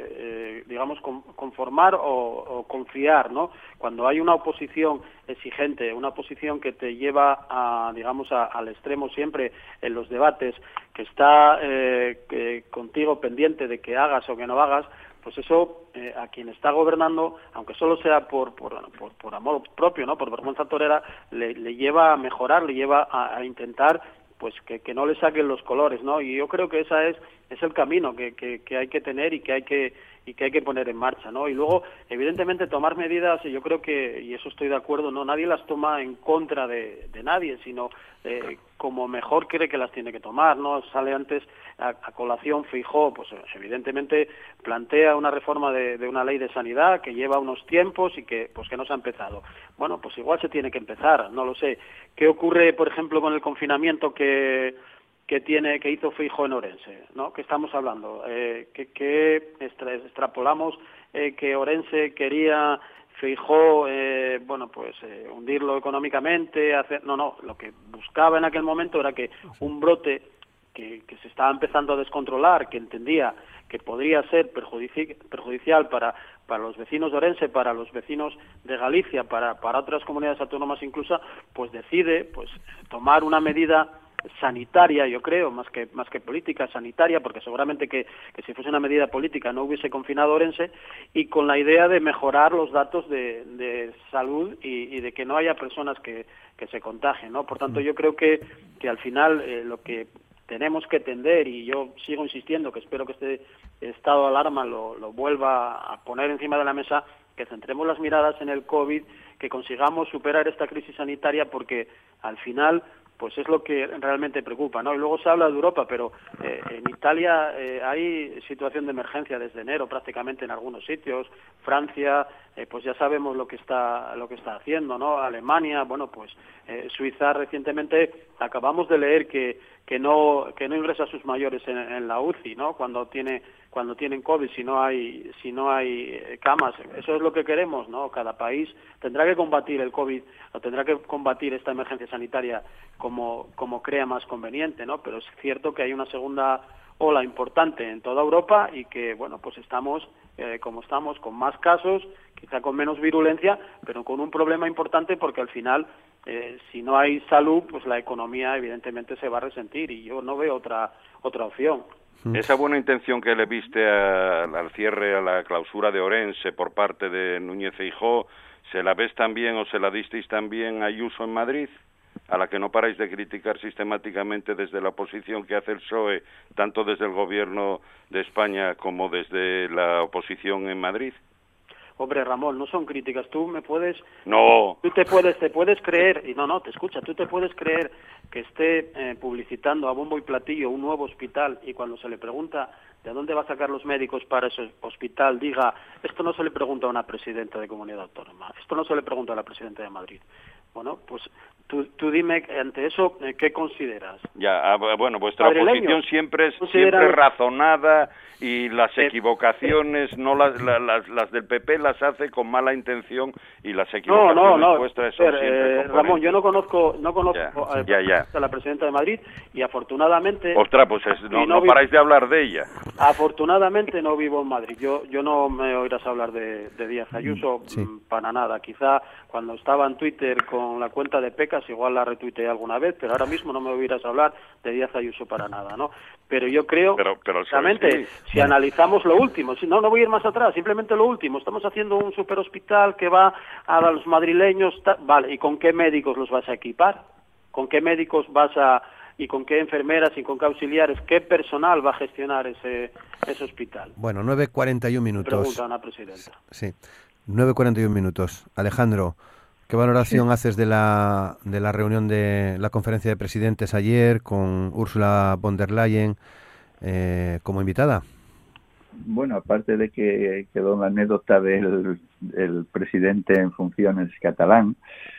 eh, digamos, conformar o, o confiar, ¿no? Cuando hay una oposición exigente, una oposición que te lleva a, digamos, a, al extremo siempre en los debates, que está eh, que, contigo pendiente de que hagas o que no hagas, pues eso eh, a quien está gobernando, aunque solo sea por por, por, por amor propio, ¿no? Por vergüenza torera, le, le lleva a mejorar, le lleva a, a intentar pues que, que no le saquen los colores, ¿no? Y yo creo que esa es es el camino que, que, que hay que tener y que hay que y que hay que poner en marcha, ¿no? Y luego, evidentemente, tomar medidas, y yo creo que, y eso estoy de acuerdo, no nadie las toma en contra de, de nadie, sino eh, como mejor cree que las tiene que tomar, ¿no? Sale antes a, a colación Feijóo, pues evidentemente plantea una reforma de, de una ley de sanidad que lleva unos tiempos y que pues que no se ha empezado. Bueno, pues igual se tiene que empezar, no lo sé. ¿Qué ocurre, por ejemplo, con el confinamiento que que tiene que hizo Feijóo en Orense, ¿no? ¿Qué estamos hablando? Eh, que, que extra, extrapolamos eh, que Orense quería Feijóo, eh, bueno, pues eh, hundirlo económicamente, hacer, no, no, lo que buscaba en aquel momento era que un brote que, que se estaba empezando a descontrolar, que entendía que podría ser perjudici perjudicial para para los vecinos de Orense, para los vecinos de Galicia, para para otras comunidades autónomas incluso, pues decide pues tomar una medida sanitaria, yo creo, más que más que política, sanitaria, porque seguramente que, que si fuese una medida política no hubiese confinado Orense, y con la idea de mejorar los datos de, de salud y, y de que no haya personas que, que se contagien, ¿no? Por tanto, yo creo que, que al final eh, lo que tenemos que tender, y yo sigo insistiendo que espero que este estado de alarma lo, lo vuelva a poner encima de la mesa, que centremos las miradas en el COVID, que consigamos superar esta crisis sanitaria, porque al final pues es lo que realmente preocupa, ¿no? Y luego se habla de Europa, pero eh, en Italia eh, hay situación de emergencia desde enero prácticamente en algunos sitios. Francia, eh, pues ya sabemos lo que está lo que está haciendo, ¿no? Alemania, bueno, pues eh, Suiza recientemente acabamos de leer que que no que no ingresa a sus mayores en, en la U C I, ¿no? Cuando tiene cuando tienen COVID, si no hay si no hay eh, camas. Eso es lo que queremos, ¿no? Cada país tendrá que combatir el COVID o tendrá que combatir esta emergencia sanitaria como como crea más conveniente, ¿no? Pero es cierto que hay una segunda ola importante en toda Europa y que, bueno, pues estamos eh, como estamos, con más casos, quizá con menos virulencia, pero con un problema importante porque al final Eh, si no hay salud, pues la economía evidentemente se va a resentir y yo no veo otra otra opción. Esa buena intención que le viste a, al cierre, a la clausura de Orense por parte de Núñez Feijóo, ¿se la ves también o se la disteis también a Ayuso en Madrid? A la que no paráis de criticar sistemáticamente desde la oposición que hace el P S O E, tanto desde el gobierno de España como desde la oposición en Madrid. Hombre, Ramón, no son críticas. Tú me puedes... No. Tú te puedes, te puedes creer, y no, no, te escucha, tú te puedes creer que esté eh, publicitando a bombo y platillo un nuevo hospital y cuando se le pregunta de dónde va a sacar los médicos para ese hospital, diga, esto no se le pregunta a una presidenta de comunidad autónoma, esto no se le pregunta a la presidenta de Madrid. Bueno, pues tú, tú dime, ante eso, ¿qué consideras? Ya, bueno, vuestra oposición siempre es siempre razonada y las eh, equivocaciones, no las, las, las del P P las hace con mala intención y las equivocaciones no, no, no, vuestras son pero, siempre eh, Ramón, yo no conozco, no conozco ya, a, ya, ya. a la presidenta de Madrid y afortunadamente... Ostras, pues es, no, no, no paráis de hablar de ella. Afortunadamente no vivo en Madrid. Yo yo no me oirás hablar de, de Díaz Ayuso sí. para nada. Quizá cuando estaba en Twitter con con la cuenta de Pecas, igual la retuiteé alguna vez, pero ahora mismo no me oirás hablar de Díaz Ayuso para nada, ¿no? Pero yo creo, pero, pero realmente, sí. si analizamos lo último, si no, no voy a ir más atrás, simplemente lo último, estamos haciendo un superhospital que va a los madrileños, vale, ¿y con qué médicos los vas a equipar? ¿Con qué médicos vas a, y con qué enfermeras y con qué auxiliares, qué personal va a gestionar ese, ese hospital? Bueno, nueve cuarenta y un minutos. Pregunta a una presidenta. Sí, nueve cuarenta y un minutos. Alejandro, ¿qué valoración sí. haces de la de la reunión de la conferencia de presidentes ayer con Ursula von der Leyen eh, como invitada? Bueno, aparte de que quedó la anécdota del, del presidente en funciones catalán,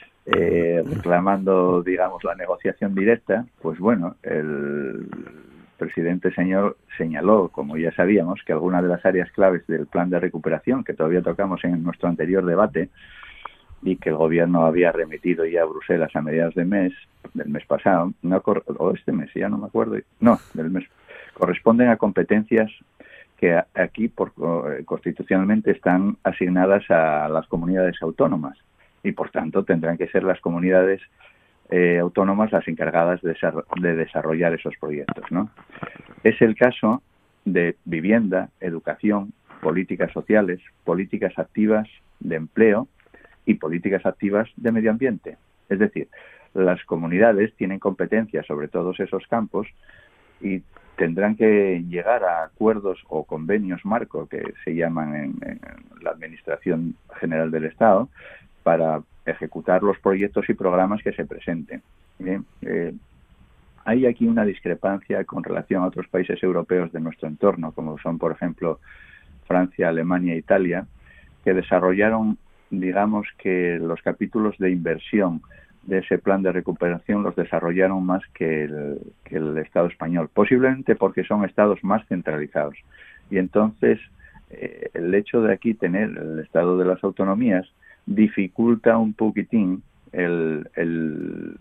eh, reclamando, digamos, la negociación directa, pues bueno, el presidente señor señaló, como ya sabíamos, que algunas de las áreas claves del plan de recuperación, que todavía tocamos en nuestro anterior debate, y que el gobierno había remitido ya a Bruselas a mediados de mes, del mes pasado, no o este mes, ya no me acuerdo, no, del mes, corresponden a competencias que aquí por, constitucionalmente están asignadas a las comunidades autónomas y por tanto tendrán que ser las comunidades eh, autónomas las encargadas de, de desarrollar esos proyectos, ¿no? Es el caso de vivienda, educación, políticas sociales, políticas activas de empleo y políticas activas de medio ambiente. Es decir, las comunidades tienen competencias sobre todos esos campos y tendrán que llegar a acuerdos o convenios marco, que se llaman en, en la Administración General del Estado, para ejecutar los proyectos y programas que se presenten. Bien, eh, hay aquí una discrepancia con relación a otros países europeos de nuestro entorno, como son, por ejemplo, Francia, Alemania e Italia, que desarrollaron, digamos, que los capítulos de inversión de ese plan de recuperación los desarrollaron más que el, que el Estado español, posiblemente porque son estados más centralizados. Y entonces eh, el hecho de aquí tener el estado de las autonomías dificulta un poquitín el, el,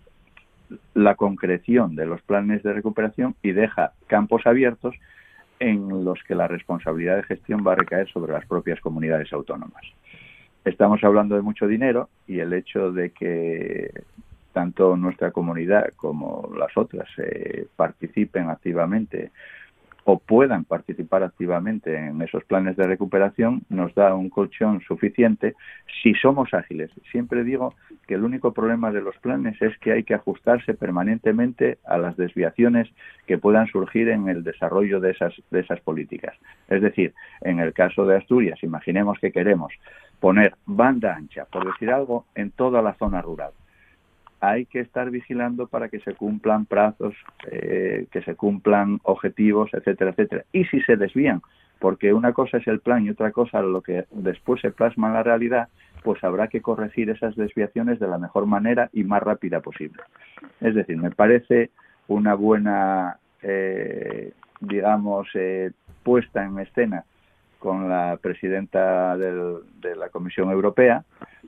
la concreción de los planes de recuperación y deja campos abiertos en los que la responsabilidad de gestión va a recaer sobre las propias comunidades autónomas. Estamos hablando de mucho dinero y el hecho de que tanto nuestra comunidad como las otras eh, participen activamente o puedan participar activamente en esos planes de recuperación nos da un colchón suficiente si somos ágiles. Siempre digo que el único problema de los planes es que hay que ajustarse permanentemente a las desviaciones que puedan surgir en el desarrollo de esas, de esas políticas. Es decir, en el caso de Asturias, imaginemos que queremos poner banda ancha, por decir algo, en toda la zona rural. Hay que estar vigilando para que se cumplan plazos, eh, que se cumplan objetivos, etcétera, etcétera. Y si se desvían, porque una cosa es el plan y otra cosa lo que después se plasma en la realidad, pues habrá que corregir esas desviaciones de la mejor manera y más rápida posible. Es decir, me parece una buena, eh, digamos, eh, puesta en escena con la presidenta del, de la Comisión Europea.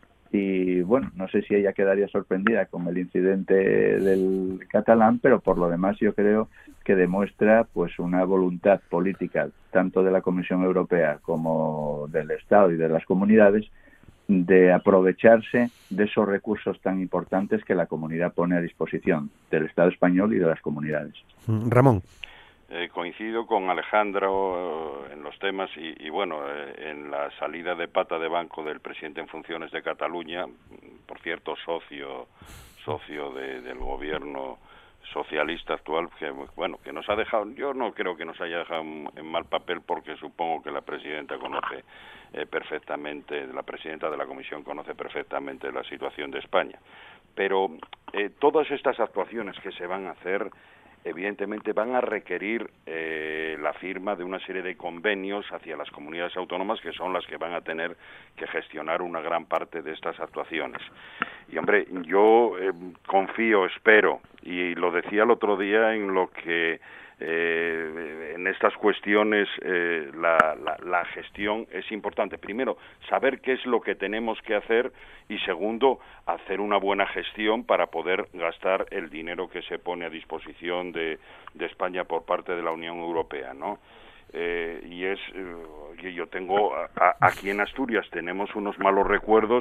Y bueno, no sé si ella quedaría sorprendida con el incidente del catalán, pero por lo demás yo creo que demuestra pues una voluntad política tanto de la Comisión Europea como del Estado y de las comunidades de aprovecharse de esos recursos tan importantes que la comunidad pone a disposición del Estado español y de las comunidades. Ramón. Eh, coincido con Alejandro eh, en los temas y, y bueno, eh, en la salida de pata de banco del presidente en funciones de Cataluña, por cierto, socio socio de, del gobierno socialista actual, que bueno, que nos ha dejado, yo no creo que nos haya dejado en, en mal papel porque supongo que la presidenta conoce eh, perfectamente, la presidenta de la Comisión conoce perfectamente la situación de España. Pero eh, todas estas actuaciones que se van a hacer evidentemente van a requerir eh, la firma de una serie de convenios hacia las comunidades autónomas que son las que van a tener que gestionar una gran parte de estas actuaciones. Y hombre, yo eh, confío, espero, y lo decía el otro día en lo que eh, en estas cuestiones eh, la, la, la gestión es importante. Primero, saber qué es lo que tenemos que hacer y segundo, hacer una buena gestión para poder gastar el dinero que se pone a disposición de, de España por parte de la Unión Europea, ¿no? Eh, y es eh, yo tengo a, a, aquí en Asturias tenemos unos malos recuerdos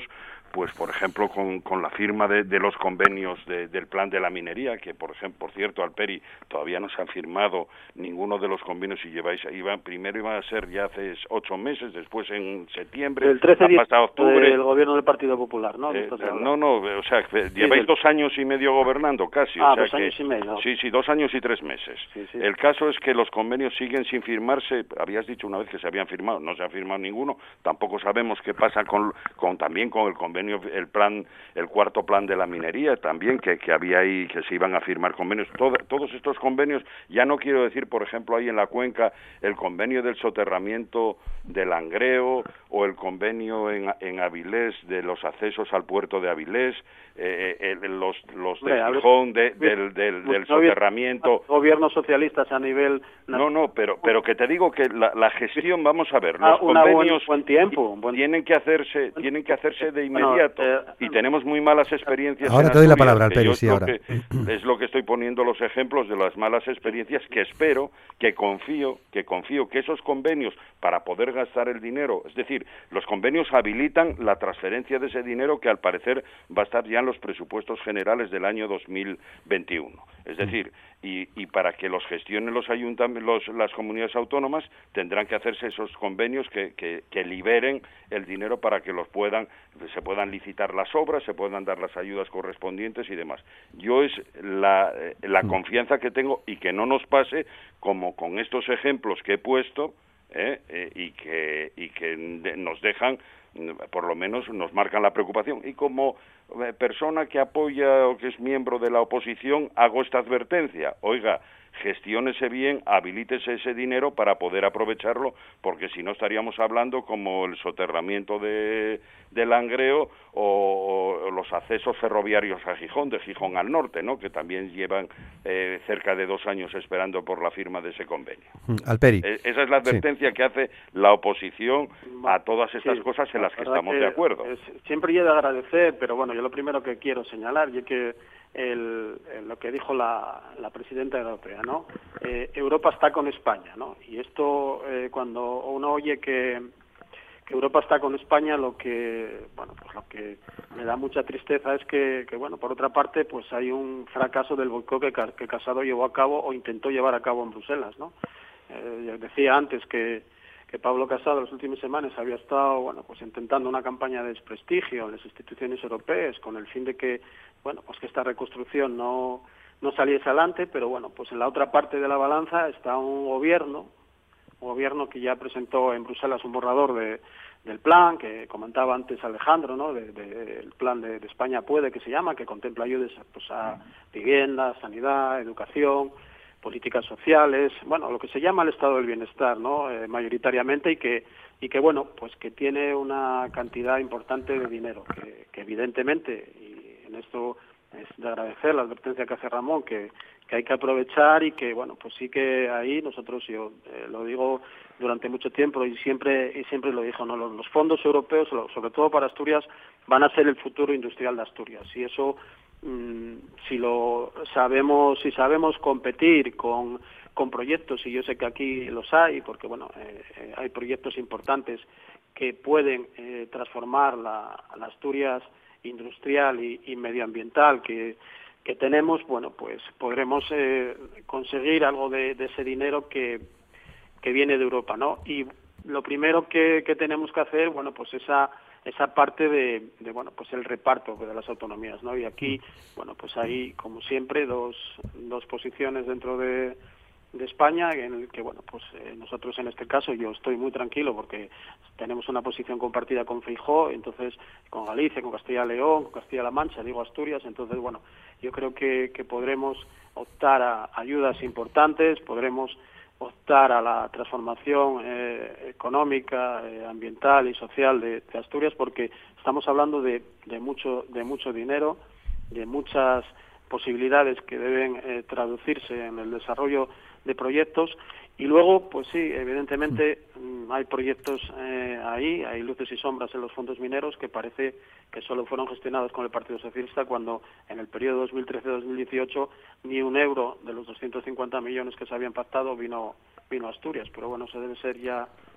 pues por ejemplo con, con la firma de, de los convenios de, del plan de la minería, que por ejemplo, por cierto, Alperi, todavía no se han firmado ninguno de los convenios y lleváis, iban, primero iban a ser ya hace ocho meses, después en septiembre, el trece ha pasado octubre. del gobierno del Partido Popular, ¿no? Eh, no, no, o sea, lleváis sí, del... dos años y medio gobernando casi. Ah, o sea dos que, años y medio. Sí, sí, dos años y tres meses. Sí, sí. El caso es que los convenios siguen sin firmarse. Habías dicho una vez que se habían firmado, no se ha firmado ninguno. Tampoco sabemos qué pasa con, con también con el convenio, el plan, el cuarto plan de la minería, también que, que había ahí, que se iban a firmar convenios. Todo, todos estos convenios, ya no quiero decir, por ejemplo, ahí en la cuenca, el convenio del soterramiento del Langreo o el convenio en, en Avilés de los accesos al puerto de Avilés, eh, eh, los, los de Gijón, de, del, del, del soterramiento. Gobiernos socialistas a nivel... No, no, pero pero que te digo que la, la gestión, vamos a ver, ah, los convenios buen, buen tiempo, buen... tienen que hacerse tienen que hacerse de inmediato bueno, eh, y tenemos muy malas experiencias. Ahora en te doy Asturias, la palabra, Alperi, sí, ahora. Que es lo que estoy poniendo los ejemplos de las malas experiencias que espero, que confío, que confío que esos convenios para poder gastar el dinero, es decir, los convenios habilitan la transferencia de ese dinero que al parecer va a estar ya en los presupuestos generales del año dos mil veintiuno. Es decir, y, y para que los gestionen los ayuntamientos, los, las comunidades autónomas, tendrán que hacerse esos convenios que, que, que liberen el dinero para que los puedan, se puedan licitar las obras, se puedan dar las ayudas correspondientes y demás. Yo es la, la confianza que tengo y que no nos pase como con estos ejemplos que he puesto, eh, eh, y que y que de, nos dejan, por lo menos nos marcan la preocupación. Y como eh, persona que apoya o que es miembro de la oposición, hago esta advertencia. Oiga, gestiónese bien, habilítese ese dinero para poder aprovecharlo, porque si no estaríamos hablando como el soterramiento de, de Langreo o, o los accesos ferroviarios a Gijón, de Gijón al norte, ¿no?, que también llevan eh, cerca de dos años esperando por la firma de ese convenio. Alperi. Eh, esa es la advertencia sí. que hace la oposición a todas estas sí, cosas en las que estamos que de acuerdo. Es, siempre he de agradecer, pero bueno, yo lo primero que quiero señalar es que El, el, lo que dijo la, la presidenta europea, ¿no? Eh, Europa está con España, ¿no? Y esto, eh, cuando uno oye que, que Europa está con España, lo que, bueno, pues lo que me da mucha tristeza es que, que bueno, por otra parte, pues hay un fracaso del boicot que, que Casado llevó a cabo o intentó llevar a cabo en Bruselas, ¿no? Eh, decía antes que que Pablo Casado en las últimas semanas había estado, bueno, pues intentando una campaña de desprestigio en las instituciones europeas con el fin de que, bueno, pues que esta reconstrucción no, no saliese adelante, pero bueno, pues en la otra parte de la balanza está un gobierno, un gobierno que ya presentó en Bruselas un borrador de, del plan, que comentaba antes Alejandro, ¿no?, del de, de, el plan de, de España Puede, que se llama, que contempla ayudas pues, a vivienda, sanidad, educación, políticas sociales, bueno, lo que se llama el estado del bienestar, ¿no?, eh, mayoritariamente, y que y que bueno, pues que tiene una cantidad importante de dinero, que, que evidentemente, y en esto es de agradecer la advertencia que hace Ramón, que, que hay que aprovechar y que bueno, pues sí que ahí nosotros, yo eh, lo digo durante mucho tiempo y siempre y siempre lo dijo, ¿no?, los, los fondos europeos, sobre todo para Asturias, van a ser el futuro industrial de Asturias, y eso si lo sabemos, si sabemos competir con, con proyectos, y yo sé que aquí los hay, porque bueno, eh, hay proyectos importantes que pueden eh, transformar la, la Asturias industrial y, y medioambiental que, que tenemos, bueno, pues podremos eh, conseguir algo de, de ese dinero que, que viene de Europa, ¿no? Y lo primero que, que tenemos que hacer, bueno, pues esa esa parte de, de bueno, pues el reparto de las autonomías, ¿no? Y aquí, bueno, pues hay, como siempre, dos, dos posiciones dentro de, de España, en el que, bueno, pues eh, nosotros en este caso, yo estoy muy tranquilo porque tenemos una posición compartida con Feijóo, entonces con Galicia, con Castilla y León, con Castilla-La Mancha, digo Asturias, entonces, bueno, yo creo que, que podremos optar a ayudas importantes, podremos optar a la transformación eh, económica, eh, ambiental y social de, de Asturias, porque estamos hablando de, de mucho de mucho dinero, de muchas posibilidades que deben eh, traducirse en el desarrollo de proyectos. Y luego, pues sí, evidentemente mm, hay proyectos eh, ahí, hay luces y sombras en los fondos mineros que parece que solo fueron gestionados con el Partido Socialista, cuando en el periodo dos mil trece a dos mil dieciocho ni un euro de los doscientos cincuenta millones que se habían pactado vino vino a Asturias. Pero bueno, eso debe ser ya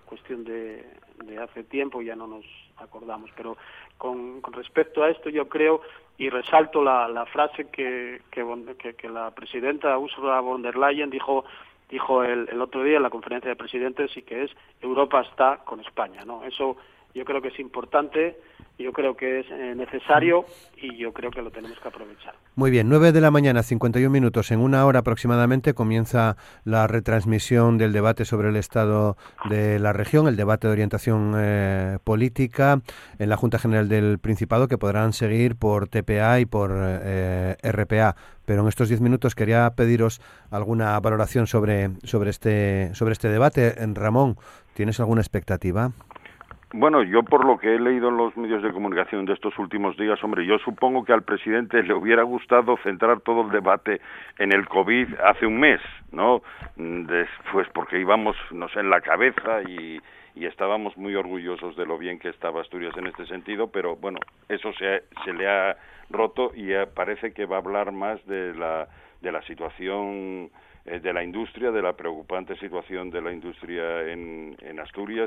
cuestión de, de hace tiempo, ya no nos acordamos. Pero con, con respecto a esto yo creo, y resalto la, la frase que, que, que, que la presidenta Ursula von der Leyen dijo dijo el, el otro día en la conferencia de presidentes, y que es: Europa está con España, ¿no? Eso yo creo que es importante, yo creo que es eh, necesario, y yo creo que lo tenemos que aprovechar. Muy bien, nueve de la mañana, cincuenta y un minutos. En una hora aproximadamente comienza la retransmisión del debate sobre el estado de la región, el debate de orientación eh, política en la Junta General del Principado, que podrán seguir por T P A y por eh, R P A. Pero en estos diez minutos quería pediros alguna valoración sobre, sobre, este, sobre este debate. Ramón, ¿tienes alguna expectativa? Bueno, yo por lo que he leído en los medios de comunicación de estos últimos días, hombre, yo supongo que al presidente le hubiera gustado centrar todo el debate en el COVID hace un mes, ¿no? Después, porque íbamos, no sé, en la cabeza y, y estábamos muy orgullosos de lo bien que estaba Asturias en este sentido, pero bueno, eso se, se le ha roto y parece que va a hablar más de la, de la situación eh, de la industria, de la preocupante situación de la industria en, en Asturias.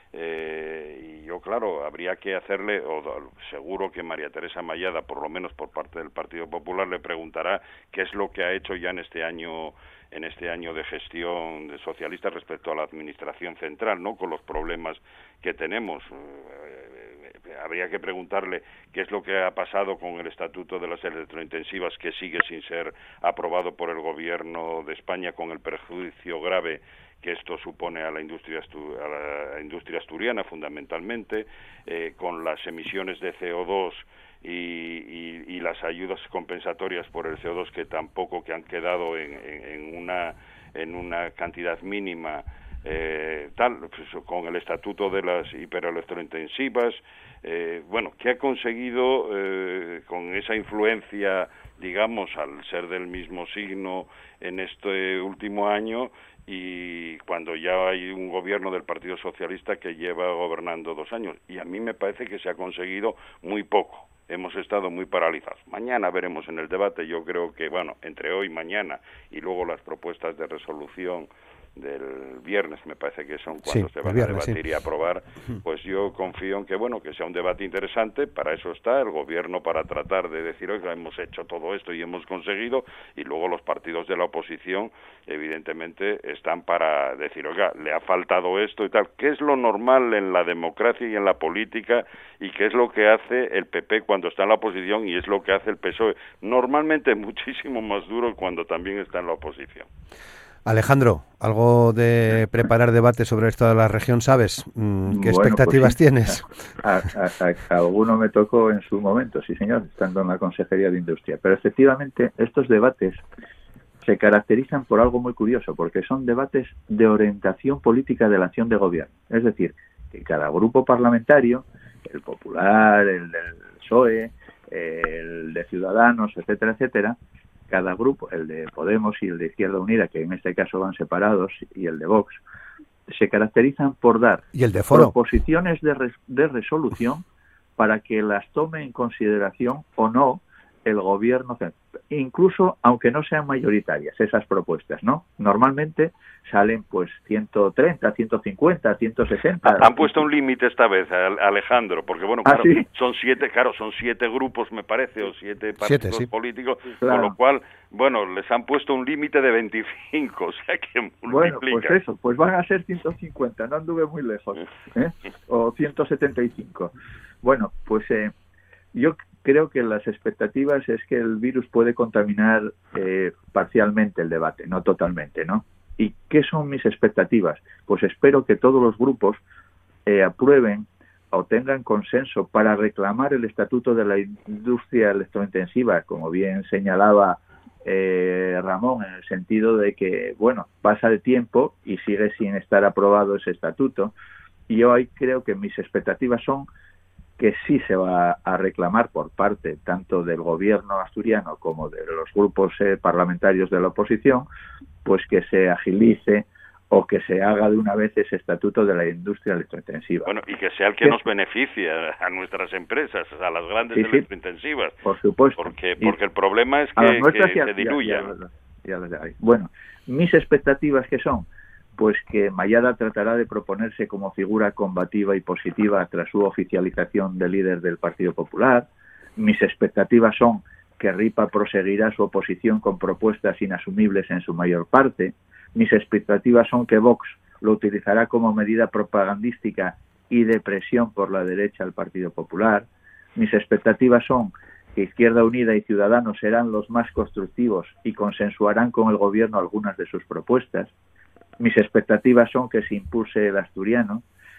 Eh, y yo, claro, habría que hacerle, o seguro que María Teresa Mayada, por lo menos por parte del Partido Popular, le preguntará qué es lo que ha hecho ya en este año en este año de gestión de socialista respecto a la administración central, ¿no? Con los problemas que tenemos. Eh, habría que preguntarle qué es lo que ha pasado con el Estatuto de las Electrointensivas, que sigue sin ser aprobado por el Gobierno de España, con el perjuicio grave que esto supone a la industria astu- a la industria asturiana fundamentalmente, eh, con las emisiones de C O dos y, y, y las ayudas compensatorias por el C O dos, que tampoco, que han quedado en, en, en una en una cantidad mínima, eh, tal, pues, con el Estatuto de las hiperelectrointensivas, eh, bueno, que ha conseguido eh, con esa influencia, digamos, al ser del mismo signo en este último año, y cuando ya hay un gobierno del Partido Socialista que lleva gobernando dos años. Y a mí me parece que se ha conseguido muy poco. Hemos estado muy paralizados. Mañana veremos en el debate, yo creo que, bueno, entre hoy y mañana, y luego las propuestas de resolución del viernes, me parece que son cuando sí, se van viernes, a debatir sí. y aprobar, pues yo confío en que, bueno, que sea un debate interesante. Para eso está el gobierno, para tratar de decir: oiga, hemos hecho todo esto y hemos conseguido, y luego los partidos de la oposición, evidentemente, están para decir: oiga, le ha faltado esto y tal, que es lo normal en la democracia y en la política, y que es lo que hace el P P cuando está en la oposición, y es lo que hace el P S O E, normalmente muchísimo más duro cuando también está en la oposición. Alejandro, ¿algo de preparar debate sobre el estado de la región, sabes? ¿Qué bueno, expectativas pues sí. tienes? A, a, a, a alguno me tocó en su momento, sí señor, estando en la Consejería de Industria. Pero efectivamente estos debates se caracterizan por algo muy curioso, porque son debates de orientación política de la acción de gobierno. Es decir, que cada grupo parlamentario, el Popular, el del P S O E, el de Ciudadanos, etcétera, etcétera, cada grupo, el de Podemos y el de Izquierda Unida, que en este caso van separados, y el de Vox, se caracterizan por dar ¿Y el de Foro? proposiciones de, res, de resolución para que las tome en consideración o no el gobierno, incluso aunque no sean mayoritarias esas propuestas, ¿no? Normalmente salen pues ciento treinta, ciento cincuenta, ciento sesenta. Han puesto un límite esta vez, Alejandro, porque bueno, claro, ¿Ah, sí? son siete, claro, son siete grupos, me parece, o siete partidos siete, sí. políticos, Claro. con lo cual, bueno, les han puesto un límite de veinticinco, o sea que multiplica. Bueno, pues eso, pues van a ser ciento cincuenta, no anduve muy lejos, ¿eh? O ciento setenta y cinco. Bueno, pues eh, yo creo que las expectativas es que el virus puede contaminar eh, parcialmente el debate, no totalmente, ¿no? ¿Y qué son mis expectativas? Pues espero que todos los grupos eh, aprueben o tengan consenso para reclamar el Estatuto de la Industria Electrointensiva, como bien señalaba eh, Ramón, en el sentido de que, bueno, pasa el tiempo y sigue sin estar aprobado ese estatuto, y yo ahí creo que mis expectativas son que sí se va a reclamar por parte tanto del gobierno asturiano como de los grupos eh, parlamentarios de la oposición, pues que se agilice o que se haga de una vez ese estatuto de la industria electrointensiva. Bueno, y que sea el que ¿Qué? nos beneficie a nuestras empresas, a las grandes Sí, sí. electrointensivas. Por supuesto. Porque, Y porque el problema es a las que, nuestras que ya- se ya- diluya. ya- ya las hay. Bueno, mis expectativas que son, pues que Mallada tratará de proponerse como figura combativa y positiva tras su oficialización de líder del Partido Popular. Mis expectativas son que Ripa proseguirá su oposición con propuestas inasumibles en su mayor parte. Mis expectativas son que Vox lo utilizará como medida propagandística y de presión por la derecha al Partido Popular. Mis expectativas son que Izquierda Unida y Ciudadanos serán los más constructivos y consensuarán con el Gobierno algunas de sus propuestas. Mis expectativas son que se impulse el asturiano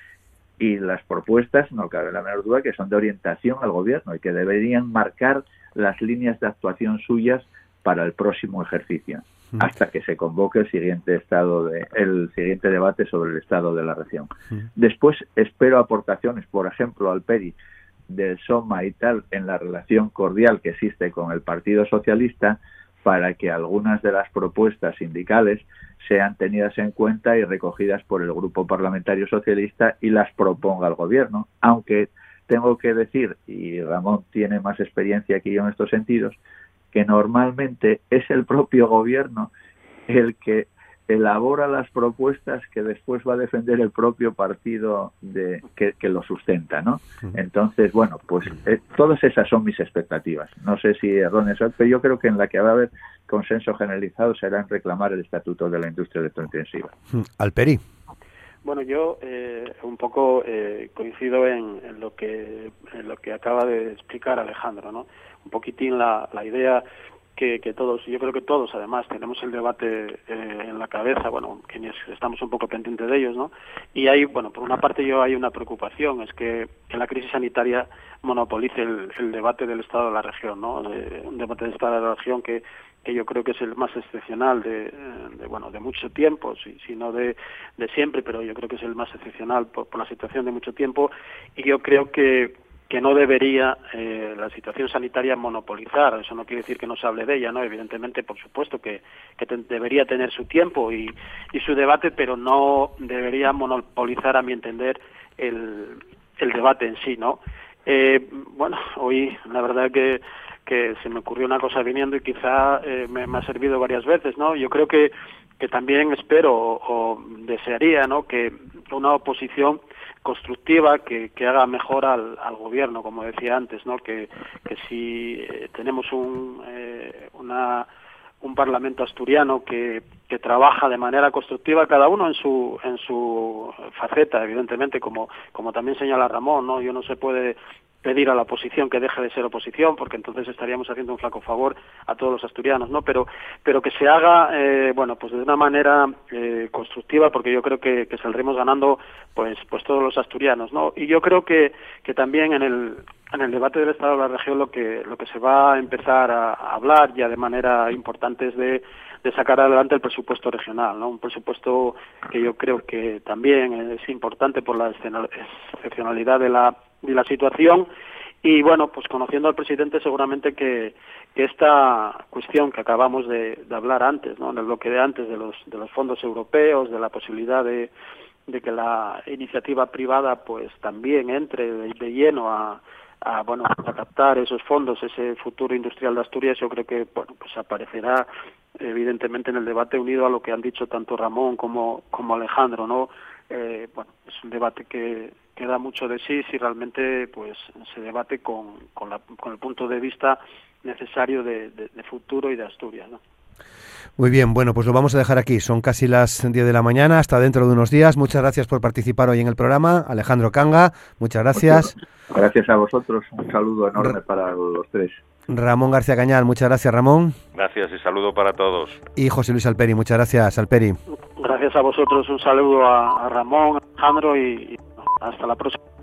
y las propuestas, no cabe la menor duda, que son de orientación al Gobierno y que deberían marcar las líneas de actuación suyas para el próximo ejercicio, mm. hasta que se convoque el siguiente estado de, el siguiente debate sobre el estado de la región. Mm. Después espero aportaciones, por ejemplo, al P E R I, del Soma y tal, en la relación cordial que existe con el Partido Socialista, para que algunas de las propuestas sindicales sean tenidas en cuenta y recogidas por el Grupo Parlamentario Socialista y las proponga el Gobierno, aunque tengo que decir, y Ramón tiene más experiencia que yo en estos sentidos, que normalmente es el propio Gobierno el que elabora las propuestas que después va a defender el propio partido de, que, que lo sustenta, ¿no? Entonces, bueno, pues eh, todas esas son mis expectativas. No sé si erróneas, pero yo creo que en la que va a haber consenso generalizado será en reclamar el Estatuto de la Industria Electrointensiva. Alperi. Bueno, yo eh, un poco eh, coincido en, en lo que en lo que acaba de explicar Alejandro, ¿no? Un poquitín la, la idea que, que todos, yo creo que todos además tenemos el debate eh, en la cabeza, bueno, quienes estamos un poco pendientes de ellos, ¿no? Y hay, bueno, por una parte yo hay una preocupación, es que, que la crisis sanitaria monopolice el, el debate del estado de la región, ¿no? De, un debate del estado de la región que que yo creo que es el más excepcional de, de bueno de mucho tiempo, si, si no de, de siempre, pero yo creo que es el más excepcional por, por la situación de mucho tiempo, y yo creo que que no debería eh, la situación sanitaria monopolizar. Eso no quiere decir que no se hable de ella, no, evidentemente, por supuesto que, que te, debería tener su tiempo y, y su debate, pero no debería monopolizar, a mi entender, el, el debate en sí, ¿no? Eh, bueno, hoy la verdad que que se me ocurrió una cosa viniendo y quizá eh, me, me ha servido varias veces, ¿no? Yo creo que, que también espero o, o desearía, ¿no?, que una oposición constructiva que, que haga mejor al, al gobierno, como decía antes, ¿no?, que, que si eh, tenemos un eh, una un parlamento asturiano que, que trabaja de manera constructiva, cada uno en su en su faceta, evidentemente, como como también señala Ramón, ¿no? Yo no se puede pedir a la oposición que deje de ser oposición, porque entonces estaríamos haciendo un flaco favor a todos los asturianos, ¿no? Pero pero que se haga, eh, bueno, pues de una manera eh, constructiva, porque yo creo que, que saldremos ganando, pues pues todos los asturianos, ¿no? Y yo creo que que también en el en el debate del Estado de la región lo que lo que se va a empezar a, a hablar ya de manera importante es de de sacar adelante el presupuesto regional, ¿no? Un presupuesto que yo creo que también es importante por la excepcionalidad de la de la situación. Y bueno, pues conociendo al presidente, seguramente que, que esta cuestión que acabamos de, de hablar antes, ¿no?, en el bloque de antes de los de los fondos europeos, de la posibilidad de, de que la iniciativa privada pues también entre de, de lleno a a bueno a captar esos fondos, ese futuro industrial de Asturias, yo creo que bueno pues aparecerá evidentemente en el debate, unido a lo que han dicho tanto Ramón como como Alejandro, ¿no? Eh, bueno, es un debate que, que da mucho de sí si realmente pues se debate con con, la, con el punto de vista necesario de, de, de futuro y de Asturias, ¿no? Muy bien, bueno, pues lo vamos a dejar aquí. Son casi las diez de la mañana, hasta dentro de unos días. Muchas gracias por participar hoy en el programa. Alejandro Canga, muchas gracias. Muchas gracias a vosotros. Un saludo enorme para los tres. Ramón García Cañal, muchas gracias, Ramón. Gracias y saludo para todos. Y José Luis Alperi, muchas gracias, Alperi. Gracias a vosotros, un saludo a, a Ramón, a Alejandro y, y hasta la próxima.